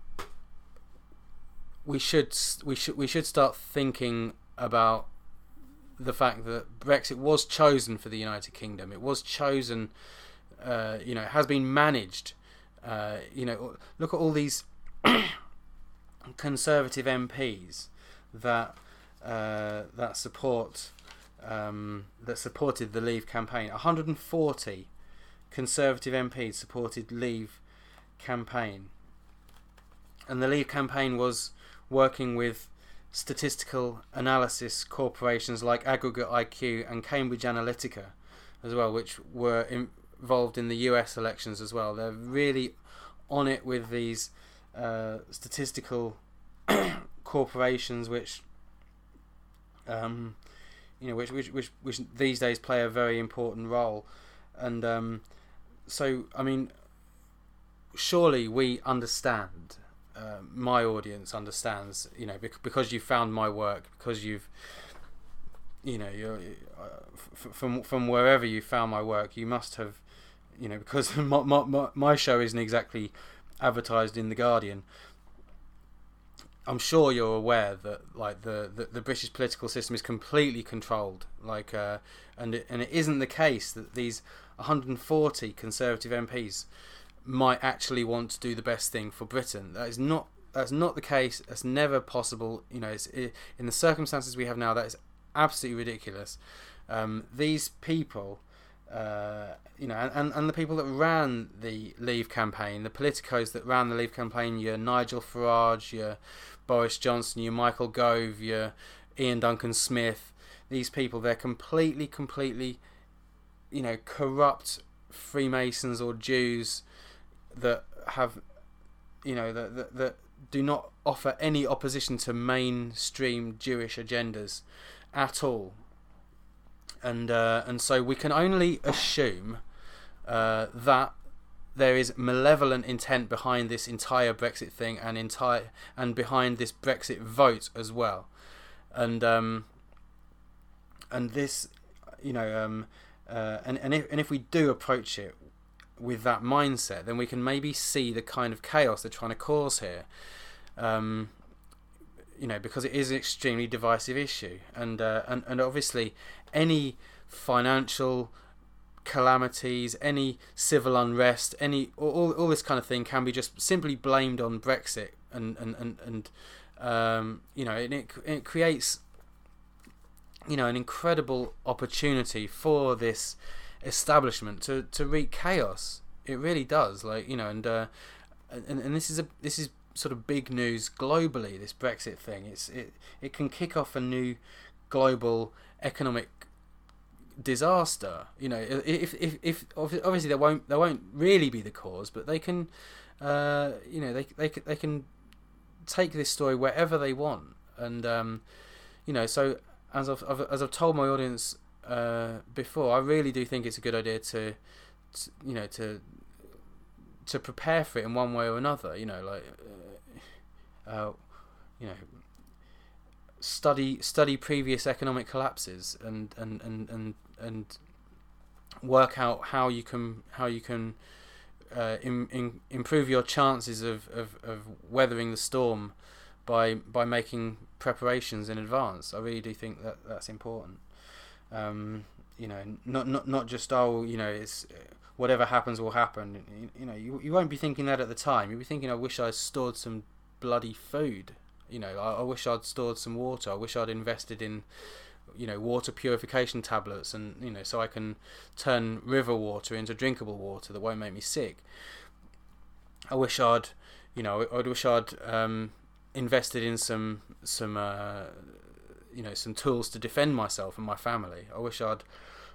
we should start thinking about the fact that Brexit was chosen for the United Kingdom. It was chosen, it has been managed. Look at all these Conservative MPs that support. That supported the Leave campaign. 140 Conservative MPs supported Leave campaign, and the Leave campaign was working with statistical analysis corporations like Aggregate IQ and Cambridge Analytica as well, which were involved in the US elections as well. They're really on it with these statistical corporations, which which these days play a very important role, and so I mean, surely we understand. My audience understands, because you found my work, because you're from wherever you found my work, you must have, because my show isn't exactly advertised in The Guardian. I'm sure you're aware that the British political system is completely controlled, and it isn't the case that these 140 Conservative MPs might actually want to do the best thing for Britain. That's not the case. That's never possible. In the circumstances we have now, that is absolutely ridiculous. These people, and the people that ran the Leave campaign, the politicos that ran the Leave campaign, your Nigel Farage, your Boris Johnson, your Michael Gove, your Ian Duncan Smith, these people, they're completely, corrupt Freemasons or Jews that have, that do not offer any opposition to mainstream Jewish agendas at all. And so we can only assume that there is malevolent intent behind this entire Brexit thing, and behind this Brexit vote as well, and this, and if we do approach it with that mindset, then we can maybe see the kind of chaos they're trying to cause here, because it is an extremely divisive issue, and obviously any financial calamities, any civil unrest, all this kind of thing can be just simply blamed on Brexit, and it creates an incredible opportunity for this establishment to wreak chaos. It really does, and this is sort of big news globally. This Brexit thing, it can kick off a new global economic disaster. If obviously they won't really be the cause, but they can, they can take this story wherever they want, and so as I've told my audience before, I really do think it's a good idea to prepare for it in one way or another. Study previous economic collapses, and work out how you can improve your chances of weathering the storm by making preparations in advance. I really do think that that's important. Not just it's whatever happens will happen. You won't be thinking that at the time. You'll be thinking, I wish I stored some bloody food. I wish I'd stored some water. I wish I'd invested in water purification tablets, and so I can turn river water into drinkable water that won't make me sick. I wish I'd invested in some tools to defend myself and my family. I wish I'd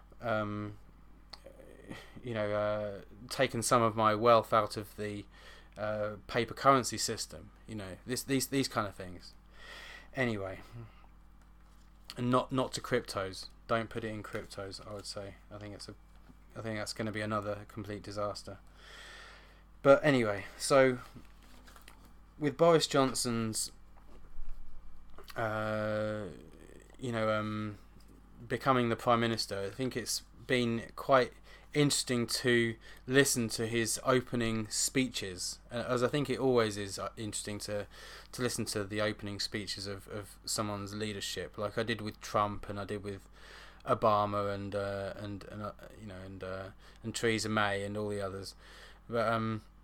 taken some of my wealth out of the paper currency system. These kind of things. Anyway, and not to cryptos. Don't put it in cryptos, I would say. I think that's going to be another complete disaster. But anyway, so with Boris Johnson's becoming the Prime Minister, I think it's been quite interesting to listen to his opening speeches, as I think it always is interesting to listen to the opening speeches of someone's leadership, like I did with Trump and I did with Obama and Theresa May and all the others. But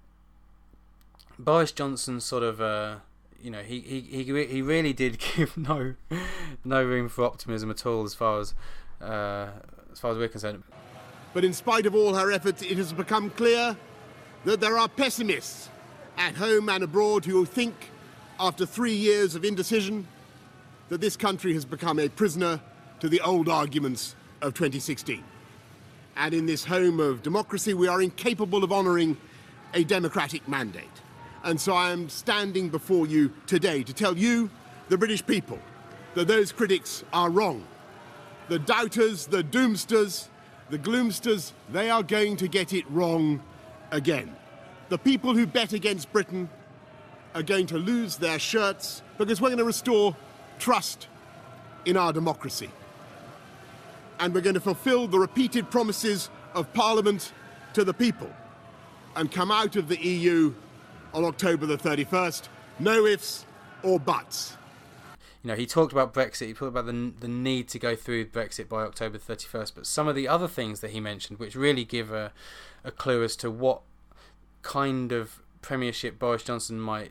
Boris Johnson sort of he really did give no room for optimism at all as far as we're concerned. But in spite of all her efforts, it has become clear that there are pessimists at home and abroad who think, after 3 years of indecision, that this country has become a prisoner to the old arguments of 2016. And in this home of democracy, we are incapable of honouring a democratic mandate. And so I am standing before you today to tell you, the British people, that those critics are wrong. The doubters, the doomsters, the gloomsters, they are going to get it wrong again. The people who bet against Britain are going to lose their shirts because we're going to restore trust in our democracy. And we're going to fulfil the repeated promises of Parliament to the people and come out of the EU on October the 31st. No ifs or buts. He talked about Brexit, he talked about the need to go through Brexit by October 31st, but some of the other things that he mentioned, which really give a clue as to what kind of premiership Boris Johnson might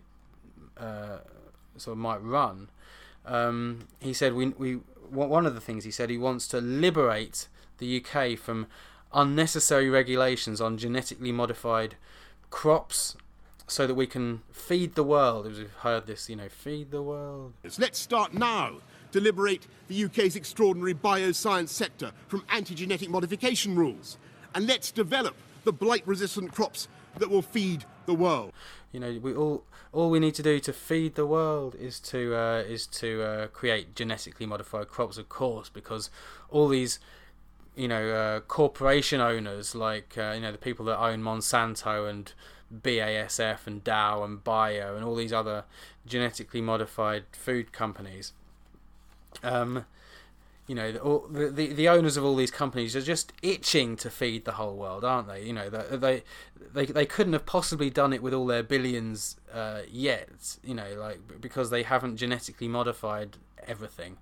run. He said one of the things he said, he wants to liberate the UK from unnecessary regulations on genetically modified crops, so that we can feed the world. As we've heard this, feed the world. Let's start now to liberate the UK's extraordinary bioscience sector from anti-genetic modification rules. And let's develop the blight-resistant crops that will feed the world. All we need to do to feed the world is to create genetically modified crops, of course, because all these corporation owners, like the people that own Monsanto and BASF and Dow and Bayer and all these other genetically modified food companies, the owners of all these companies are just itching to feed the whole world, aren't they? They couldn't have possibly done it with all their billions yet, because they haven't genetically modified everything.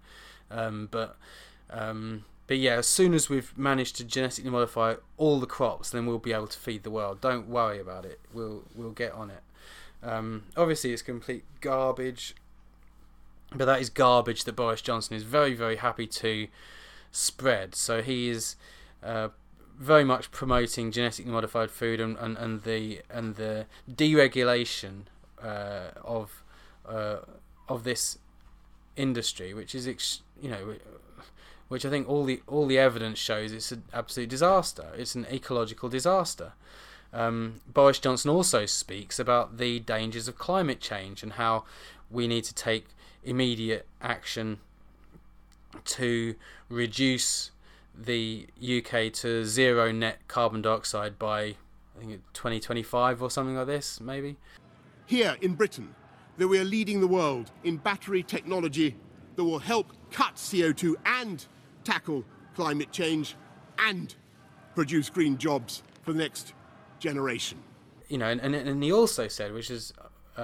But yeah, as soon as we've managed to genetically modify all the crops, then we'll be able to feed the world. Don't worry about it. We'll get on it. Obviously, it's complete garbage, but that is garbage that Boris Johnson is very, very happy to spread. So he is very much promoting genetically modified food and the deregulation of this industry, which is which I think all the evidence shows it's an absolute disaster. It's an ecological disaster. Boris Johnson also speaks about the dangers of climate change and how we need to take immediate action to reduce the UK to zero net carbon dioxide by, I think, 2025 or something like this, maybe. Here in Britain, that we are leading the world in battery technology that will help cut CO2 and tackle climate change and produce green jobs for the next generation. And he also said, which is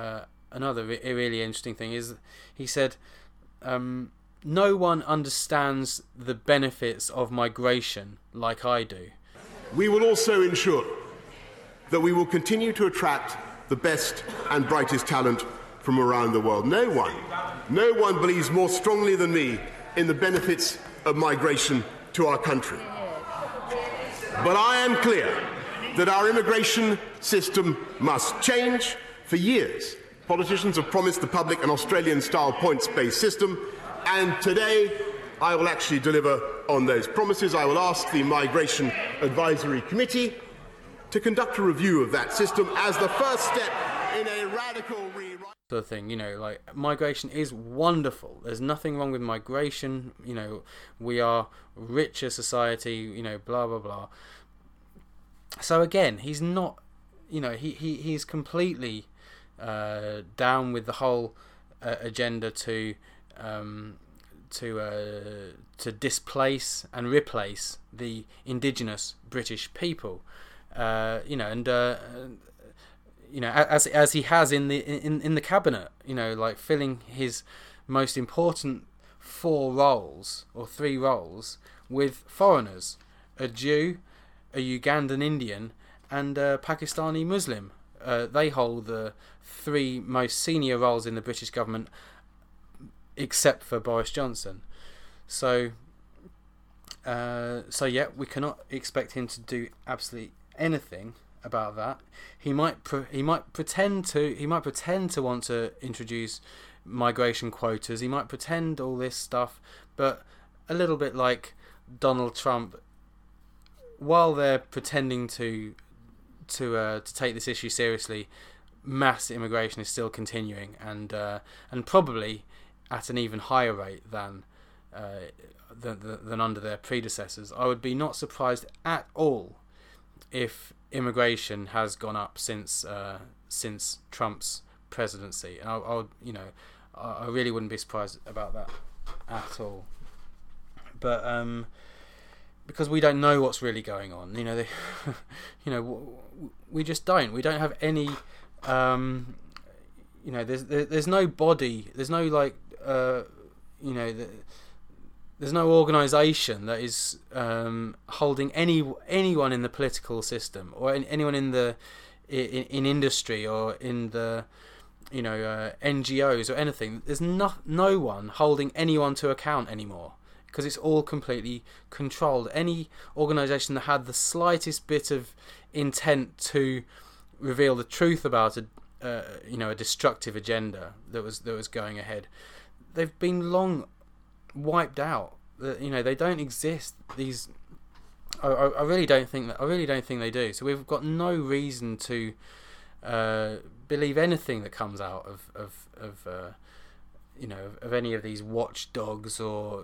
another really interesting thing is he said, no one understands the benefits of migration like I do. We will also ensure that we will continue to attract the best and brightest talent from around the world. No one believes more strongly than me in the benefits of migration to our country. But I am clear that our immigration system must change. For years, politicians have promised the public an Australian-style points-based system, and today I will actually deliver on those promises. I will ask the Migration Advisory Committee to conduct a review of that system as the first step in a radical rewrite. Sort of thing, like migration is wonderful. There's nothing wrong with migration. We are richer society. Blah blah blah. So again, he's not. He's completely down with the whole agenda to displace and replace the indigenous British people. As he has in the cabinet, like filling his most important 4 roles or 3 roles with foreigners: a Jew, a Ugandan Indian, and a Pakistani Muslim. They hold the 3 most senior roles in the British government, except for Boris Johnson. So yeah, we cannot expect him to do absolutely anything about that. He might pretend to want to introduce migration quotas. He might pretend all this stuff, but a little bit like Donald Trump, while they're pretending to take this issue seriously, mass immigration is still continuing, and probably at an even higher rate than under their predecessors. I would be not surprised at all if immigration has gone up since Trump's presidency, and I really wouldn't be surprised about that at all. But because we don't know what's really going on, we just don't. We don't have any. There's no body. There's no there's no organisation that is holding anyone in the political system or anyone in industry or in the NGOs or anything. There's no one holding anyone to account anymore, because it's all completely controlled. Any organisation that had the slightest bit of intent to reveal the truth about a destructive agenda that was going ahead, they've been long wiped out. They don't exist. These, I really don't think they do. So we've got no reason to believe anything that comes out of any of these watchdogs or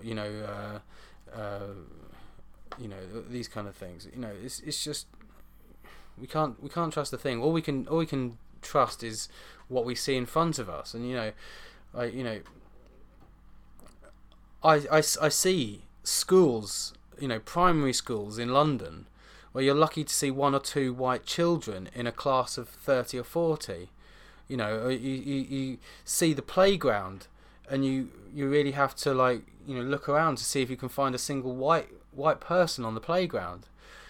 these kind of things. It's just we can't trust a thing. All we can trust is what we see in front of us, and I see schools, primary schools in London, where you're lucky to see 1 or 2 white children in a class of 30 or 40. You see the playground, and you really have to look around to see if you can find a single white person on the playground.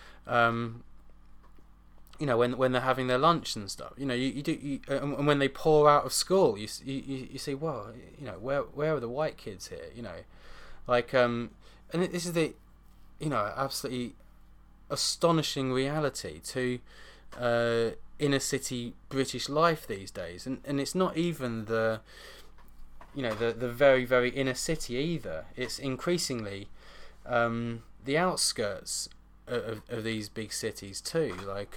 When they're having their lunch and stuff, and when they pour out of school, you see, well, where are the white kids here? And this is the, absolutely astonishing reality to inner city British life these days, and it's not even the very, very inner city either. It's increasingly the outskirts of these big cities too.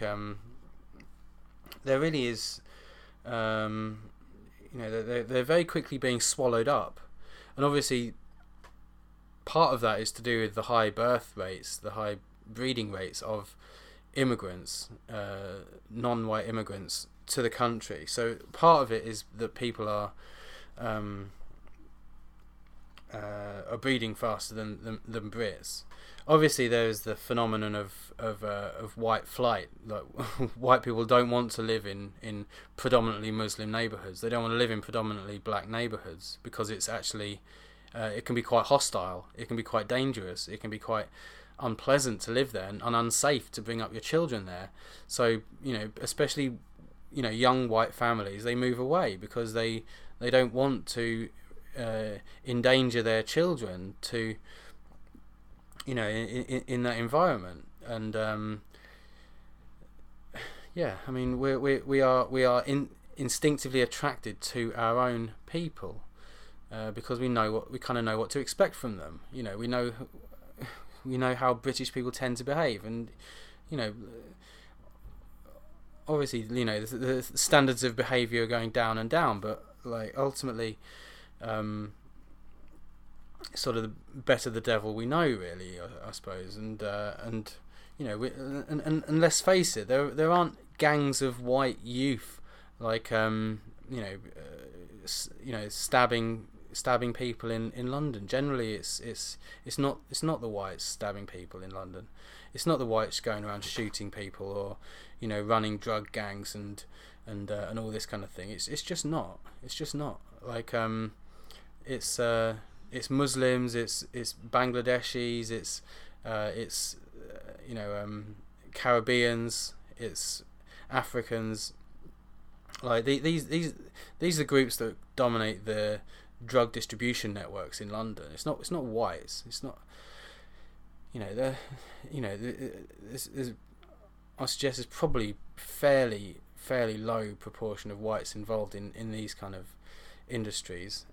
There really is, they're very quickly being swallowed up, and obviously part of that is to do with the high birth rates, the high breeding rates of immigrants, non-white immigrants to the country. So part of it is that people are are breeding faster than Brits. Obviously, there's the phenomenon of white flight. Like, white people don't want to live in predominantly Muslim neighbourhoods. They don't want to live in predominantly black neighbourhoods because it's actually it can be quite hostile. It can be quite dangerous. It can be quite unpleasant to live there and unsafe to bring up your children there. So, especially young white families, they move away because they don't want to endanger their children to in that environment. And I mean, we are instinctively attracted to our own people because we kind of know what to expect from them. We know how British people tend to behave, and obviously the standards of behaviour are going down and down, but like ultimately sort of the better the devil we know, really, I suppose. And let's face it, there aren't gangs of white youth like stabbing people in London. Generally, it's not the whites stabbing people in London. It's not the whites going around shooting people or running drug gangs and all this kind of thing. It's just not. It's just not. Like it's Muslims. It's Bangladeshis. It's Caribbeans. It's Africans. Like these are groups that dominate the drug distribution networks in London. It's not whites. It's not. I suggest there's probably fairly low proportion of whites involved in these kind of industries.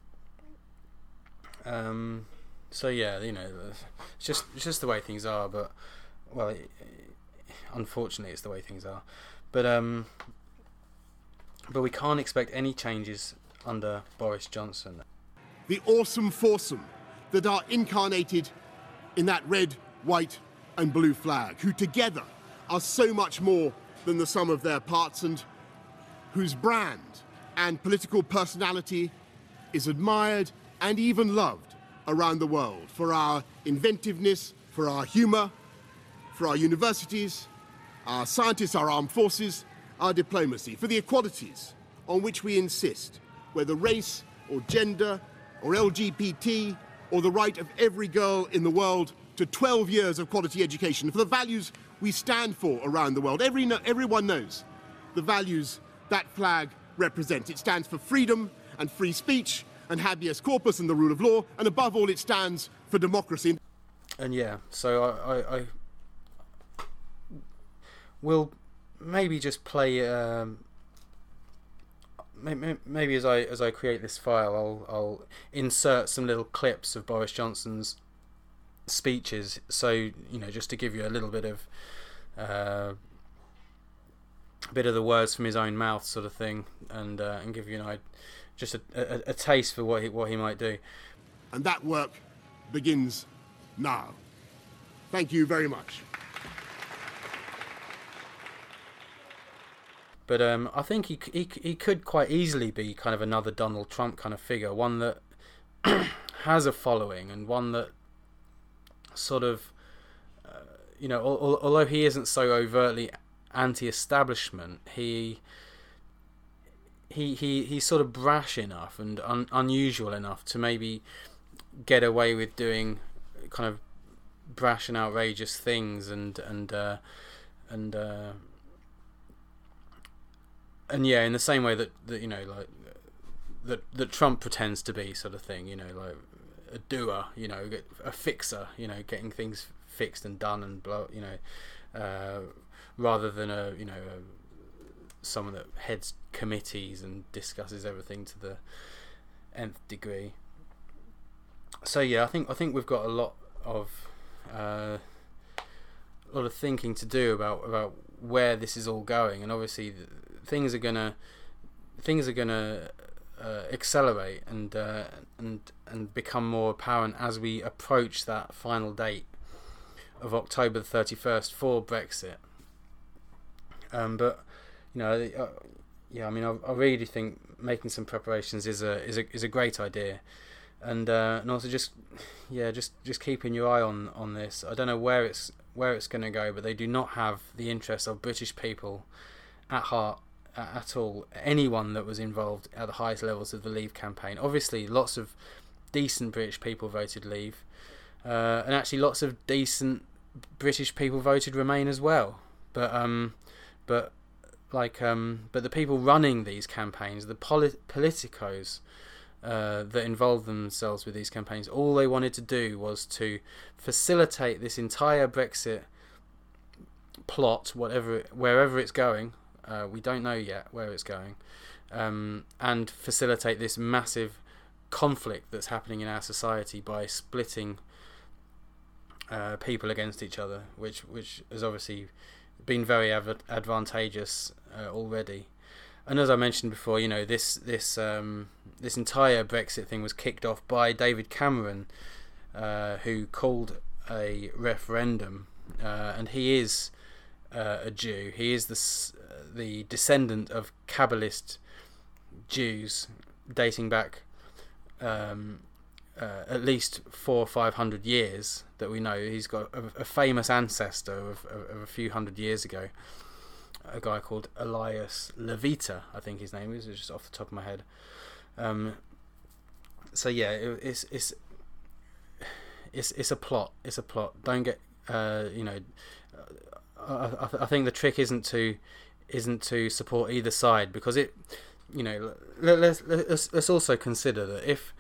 So yeah, it's just the way things are. But unfortunately, it's the way things are. But we can't expect any changes under Boris Johnson. The awesome foursome that are incarnated in that red, white and blue flag, who together are so much more than the sum of their parts, and whose brand and political personality is admired and even loved around the world for our inventiveness, for our humour, for our universities, our scientists, our armed forces, our diplomacy, for the equalities on which we insist, whether race or gender or LGBT, or the right of every girl in the world to 12 years of quality education, for the values we stand for around the world. Everyone knows the values that flag represents. It stands for freedom and free speech and habeas corpus and the rule of law, and above all it stands for democracy. And yeah, so I will maybe just play maybe as I create this file, I'll insert some little clips of Boris Johnson's speeches, so just to give you a little bit of the words from his own mouth, sort of thing, and give you just a taste for what he might do. And that work begins now. Thank you very much. But I think he could quite easily be kind of another Donald Trump kind of figure, one that has a following, and one that sort of, although he isn't so overtly anti-establishment, he's sort of brash enough and unusual enough to maybe get away with doing kind of brash and outrageous things, and yeah, in the same way that that Trump pretends to be, sort of thing, like a doer, a fixer, getting things fixed and done and rather than someone that heads committees and discusses everything to the nth degree. So yeah, I think we've got a lot of thinking to do about where this is all going, and obviously things are gonna accelerate and become more apparent as we approach that final date of October the 31st for Brexit. But I mean, I really think making some preparations is a great idea. and also just keeping your eye on this. I don't know where it's going to go, but they do not have the interests of British people at heart at all. Anyone that was involved at the highest levels of the Leave campaign. Obviously, lots of decent British people voted Leave, and actually lots of decent British people voted Remain as well. But the people running these campaigns, the politicos that involved themselves with these campaigns, all they wanted to do was to facilitate this entire Brexit plot, wherever it's going. We don't know yet where it's going, and facilitate this massive conflict that's happening in our society by splitting people against each other, which has obviously been very advantageous already. And as I mentioned before, this entire Brexit thing was kicked off by David Cameron, who called a referendum, and he is a Jew. He is the descendant of Kabbalist Jews dating back at least 400 or 500 years that we know. He's got a famous ancestor of a few hundred years ago, a guy called Elias Levita, I think his name is, just off the top of my head. So yeah, it's a plot. It's a plot. Don't get I think the trick isn't to support either side, because it, let's also consider that if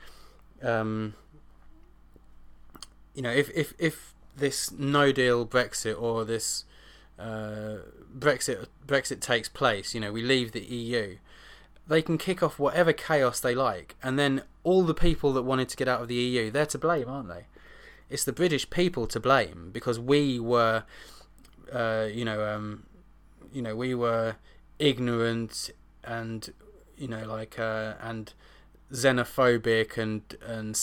this no deal Brexit, or this Brexit takes place, we leave the EU, they can kick off whatever chaos they like, and then all the people that wanted to get out of the EU, they're to blame, aren't they? It's the British people to blame, because we were we were ignorant and and xenophobic and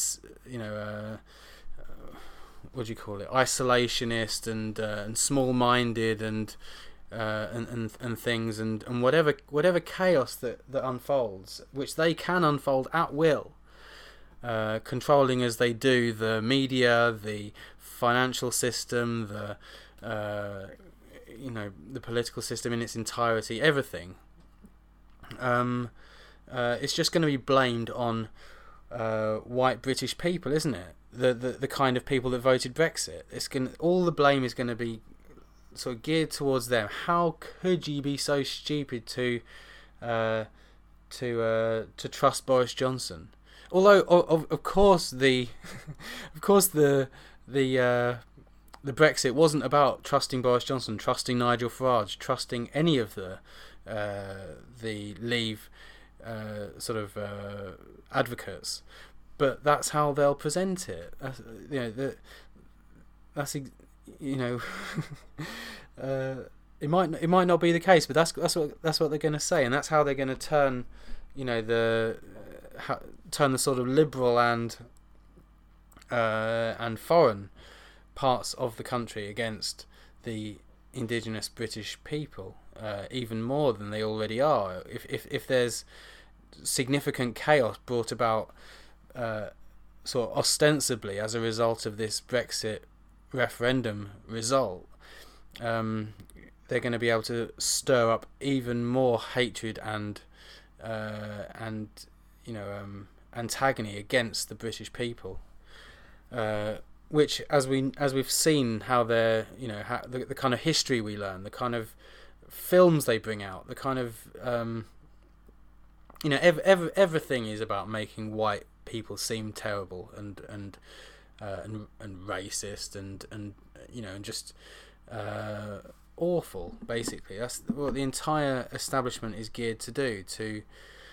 what do you call it, isolationist and small-minded and things, and whatever chaos that unfolds, which they can unfold at will, controlling as they do the media, the financial system, the political system in its entirety, everything. It's just going to be blamed on white British people, isn't it? The kind of people that voted Brexit. All the blame is going to be sort of geared towards them. How could you be so stupid to trust Boris Johnson? Although of course the Brexit wasn't about trusting Boris Johnson, trusting Nigel Farage, trusting any of the Leave advocates, but that's how they'll present it. It might not be the case, but that's what they're going to say, and that's how they're going to turn turn the sort of liberal and foreign parts of the country against the indigenous British people, even more than they already are. If there's significant chaos brought about sort of ostensibly as a result of this Brexit referendum result, they're going to be able to stir up even more hatred and antagony against the British people, which, as we've seen, how they're the kind of history we learn, the kind of films they bring out, the kind of everything is about making white people seem terrible and racist and just awful. Basically, that's what the entire establishment is geared to do, to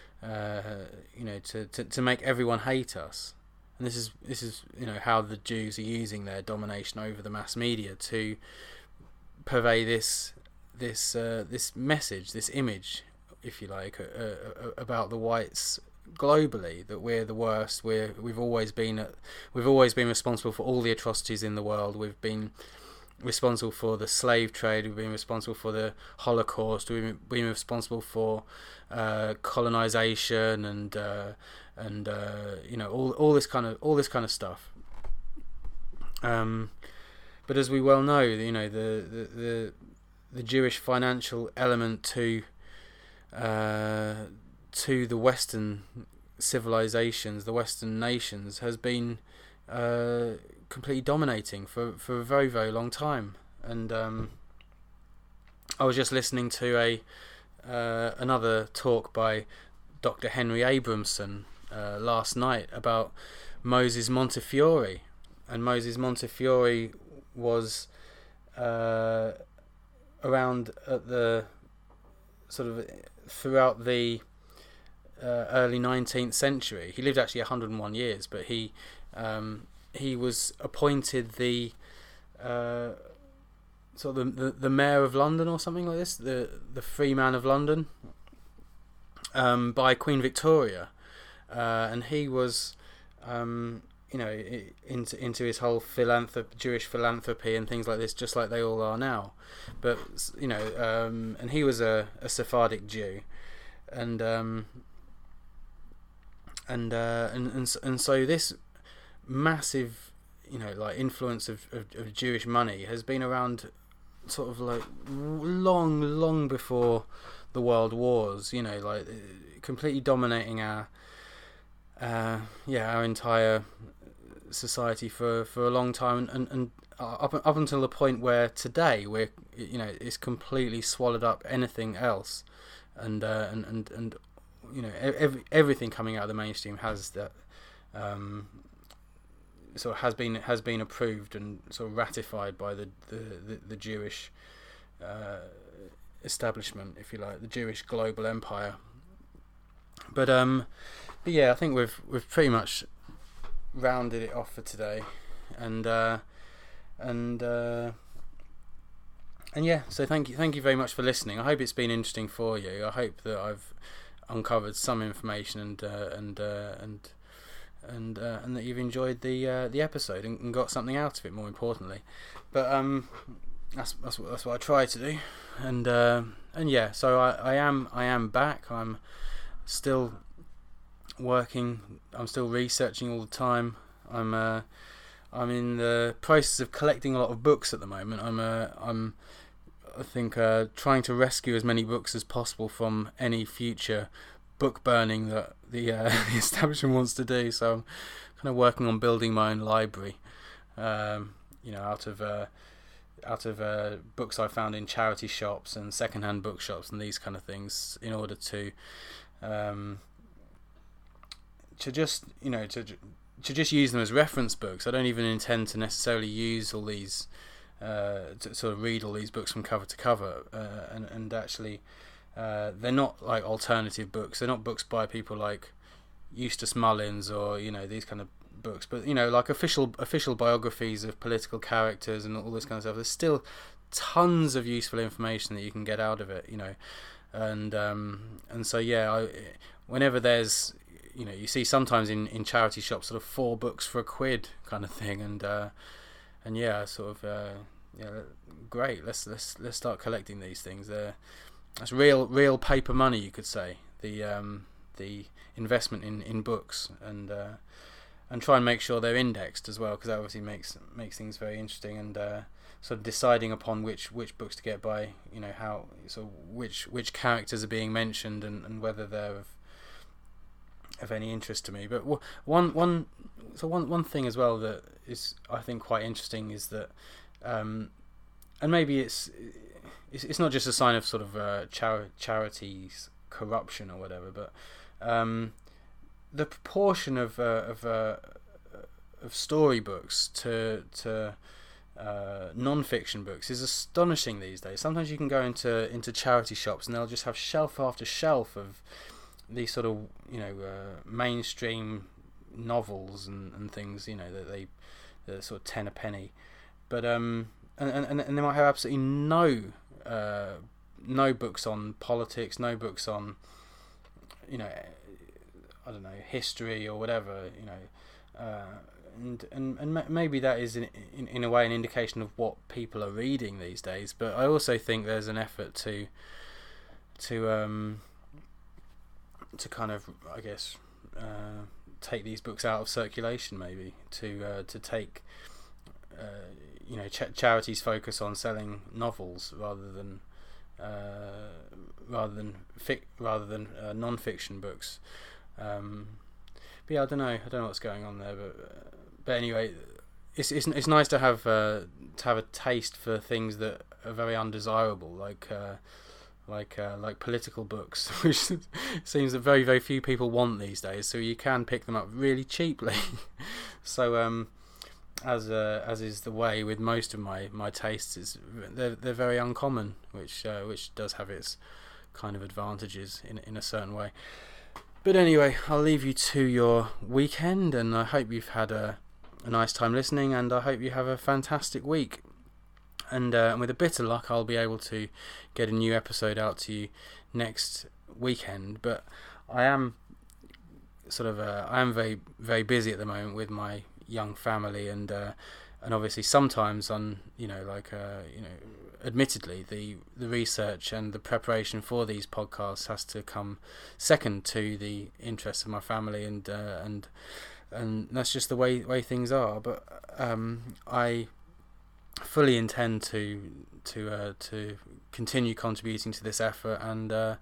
make everyone hate us. And this is how the Jews are using their domination over the mass media to purvey this message, this image, if you like, about the whites globally, that we're the worst. We've always been responsible for all the atrocities in the world. We've been responsible for the slave trade. We've been responsible for the Holocaust. We've been responsible for colonization and and all this kind of stuff. But as we well know, the Jewish financial element to the Western civilizations, the Western nations, has been completely dominating for a very, very long time. And I was just listening to another talk by Dr. Henry Abramson last night about Moses Montefiore. And Moses Montefiore was around at the sort of throughout the early 19th century. He lived actually 101 years, but he was appointed the sort of the mayor of London or something like this, the free man of London, by Queen Victoria, and he was into his whole Jewish philanthropy and things like this, just like they all are now. But and he was a Sephardic Jew, and so this massive influence of Jewish money has been around sort of like long before the world wars, completely dominating our entire society for a long time, and up until the point where today it's completely swallowed up anything else, and everything coming out of the mainstream has that sort of has been approved and sort of ratified by the Jewish establishment, if you like, the Jewish global empire. But yeah, I think we've pretty much rounded it off for today, and yeah. So thank you very much for listening. I hope it's been interesting for you. I hope that I've uncovered some information and that you've enjoyed the episode and got something out of it. More importantly, but that's what I try to do, and yeah. So I am back. I'm still working. I'm still researching all the time. I'm in the process of collecting a lot of books at the moment. I think trying to rescue as many books as possible from any future book burning that the establishment wants to do. So I'm kind of working on building my own library, out of books I found in charity shops and secondhand bookshops and these kind of things, in order to just use them as reference books. I don't even intend to necessarily use all these to sort of read all these books from cover to cover, and actually they're not like alternative books. They're not books by people like Eustace Mullins or these kind of books, but like official biographies of political characters and all this kind of stuff. There's still tons of useful information that you can get out of it, and so yeah, whenever there's you see sometimes in charity shops sort of 4 books for £1 kind of thing, and yeah, sort of great. Let's start collecting these things. That's real paper money, you could say. The investment in books, and try and make sure they're indexed as well, because that obviously makes things very interesting, and sort of deciding upon which books to get by how, so which characters are being mentioned, and whether they're of any interest to me. But one thing as well that is, I think, quite interesting is that and maybe it's not just a sign of sort of charities corruption or whatever, but the proportion of storybooks to non-fiction books is astonishing these days. Sometimes you can go into charity shops and they'll just have shelf after shelf of these sort of mainstream novels and things that they're sort of 10 a penny, but and they might have absolutely no books on politics, no books on I don't know, history or whatever, and maybe that is in a way an indication of what people are reading these days. But I also think there's an effort to kind of, I guess, take these books out of circulation, maybe to take charities focus on selling novels rather than non-fiction books. But yeah, I don't know what's going on there, but anyway, it's nice to have a taste for things that are very undesirable, like political books, which seems that very, very few people want these days. So you can pick them up really cheaply. So as is the way with most of my tastes, they're very uncommon, which does have its kind of advantages in a certain way. But anyway, I'll leave you to your weekend, and I hope you've had a nice time listening, and I hope you have a fantastic week. And with a bit of luck, I'll be able to get a new episode out to you next weekend. But I am very, very busy at the moment with my young family, and obviously sometimes admittedly the research and the preparation for these podcasts has to come second to the interests of my family, and that's just the way things are. But I fully intend to continue contributing to this effort, and there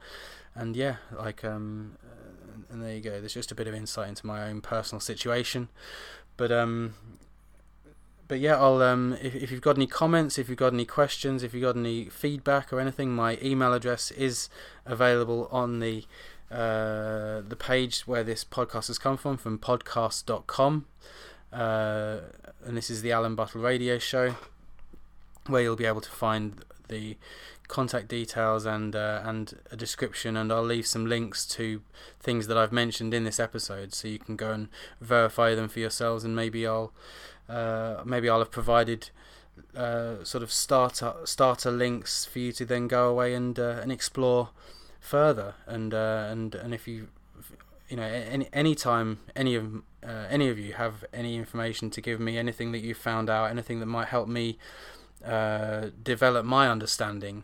you go. There's just a bit of insight into my own personal situation, but yeah, I'll if you've got any comments, if you've got any questions, if you've got any feedback or anything, my email address is available on the page where this podcast has come from podcast.com, and this is the Alan Buttle Radio Show, where you'll be able to find the contact details and a description, and I'll leave some links to things that I've mentioned in this episode, so you can go and verify them for yourselves, and maybe I'll have provided sort of starter links for you to then go away and explore further, and if you anytime any of you have any information to give me, anything that you found out, anything that might help me develop my understanding,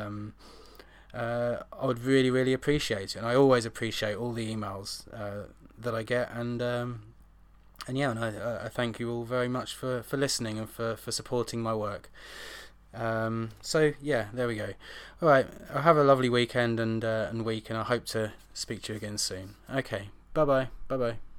I would really, really appreciate it. And I always appreciate all the emails that I get, and I thank you all very much for listening and for supporting my work. So yeah, there we go. All right, have a lovely weekend and week, and I hope to speak to you again soon. Okay, bye bye.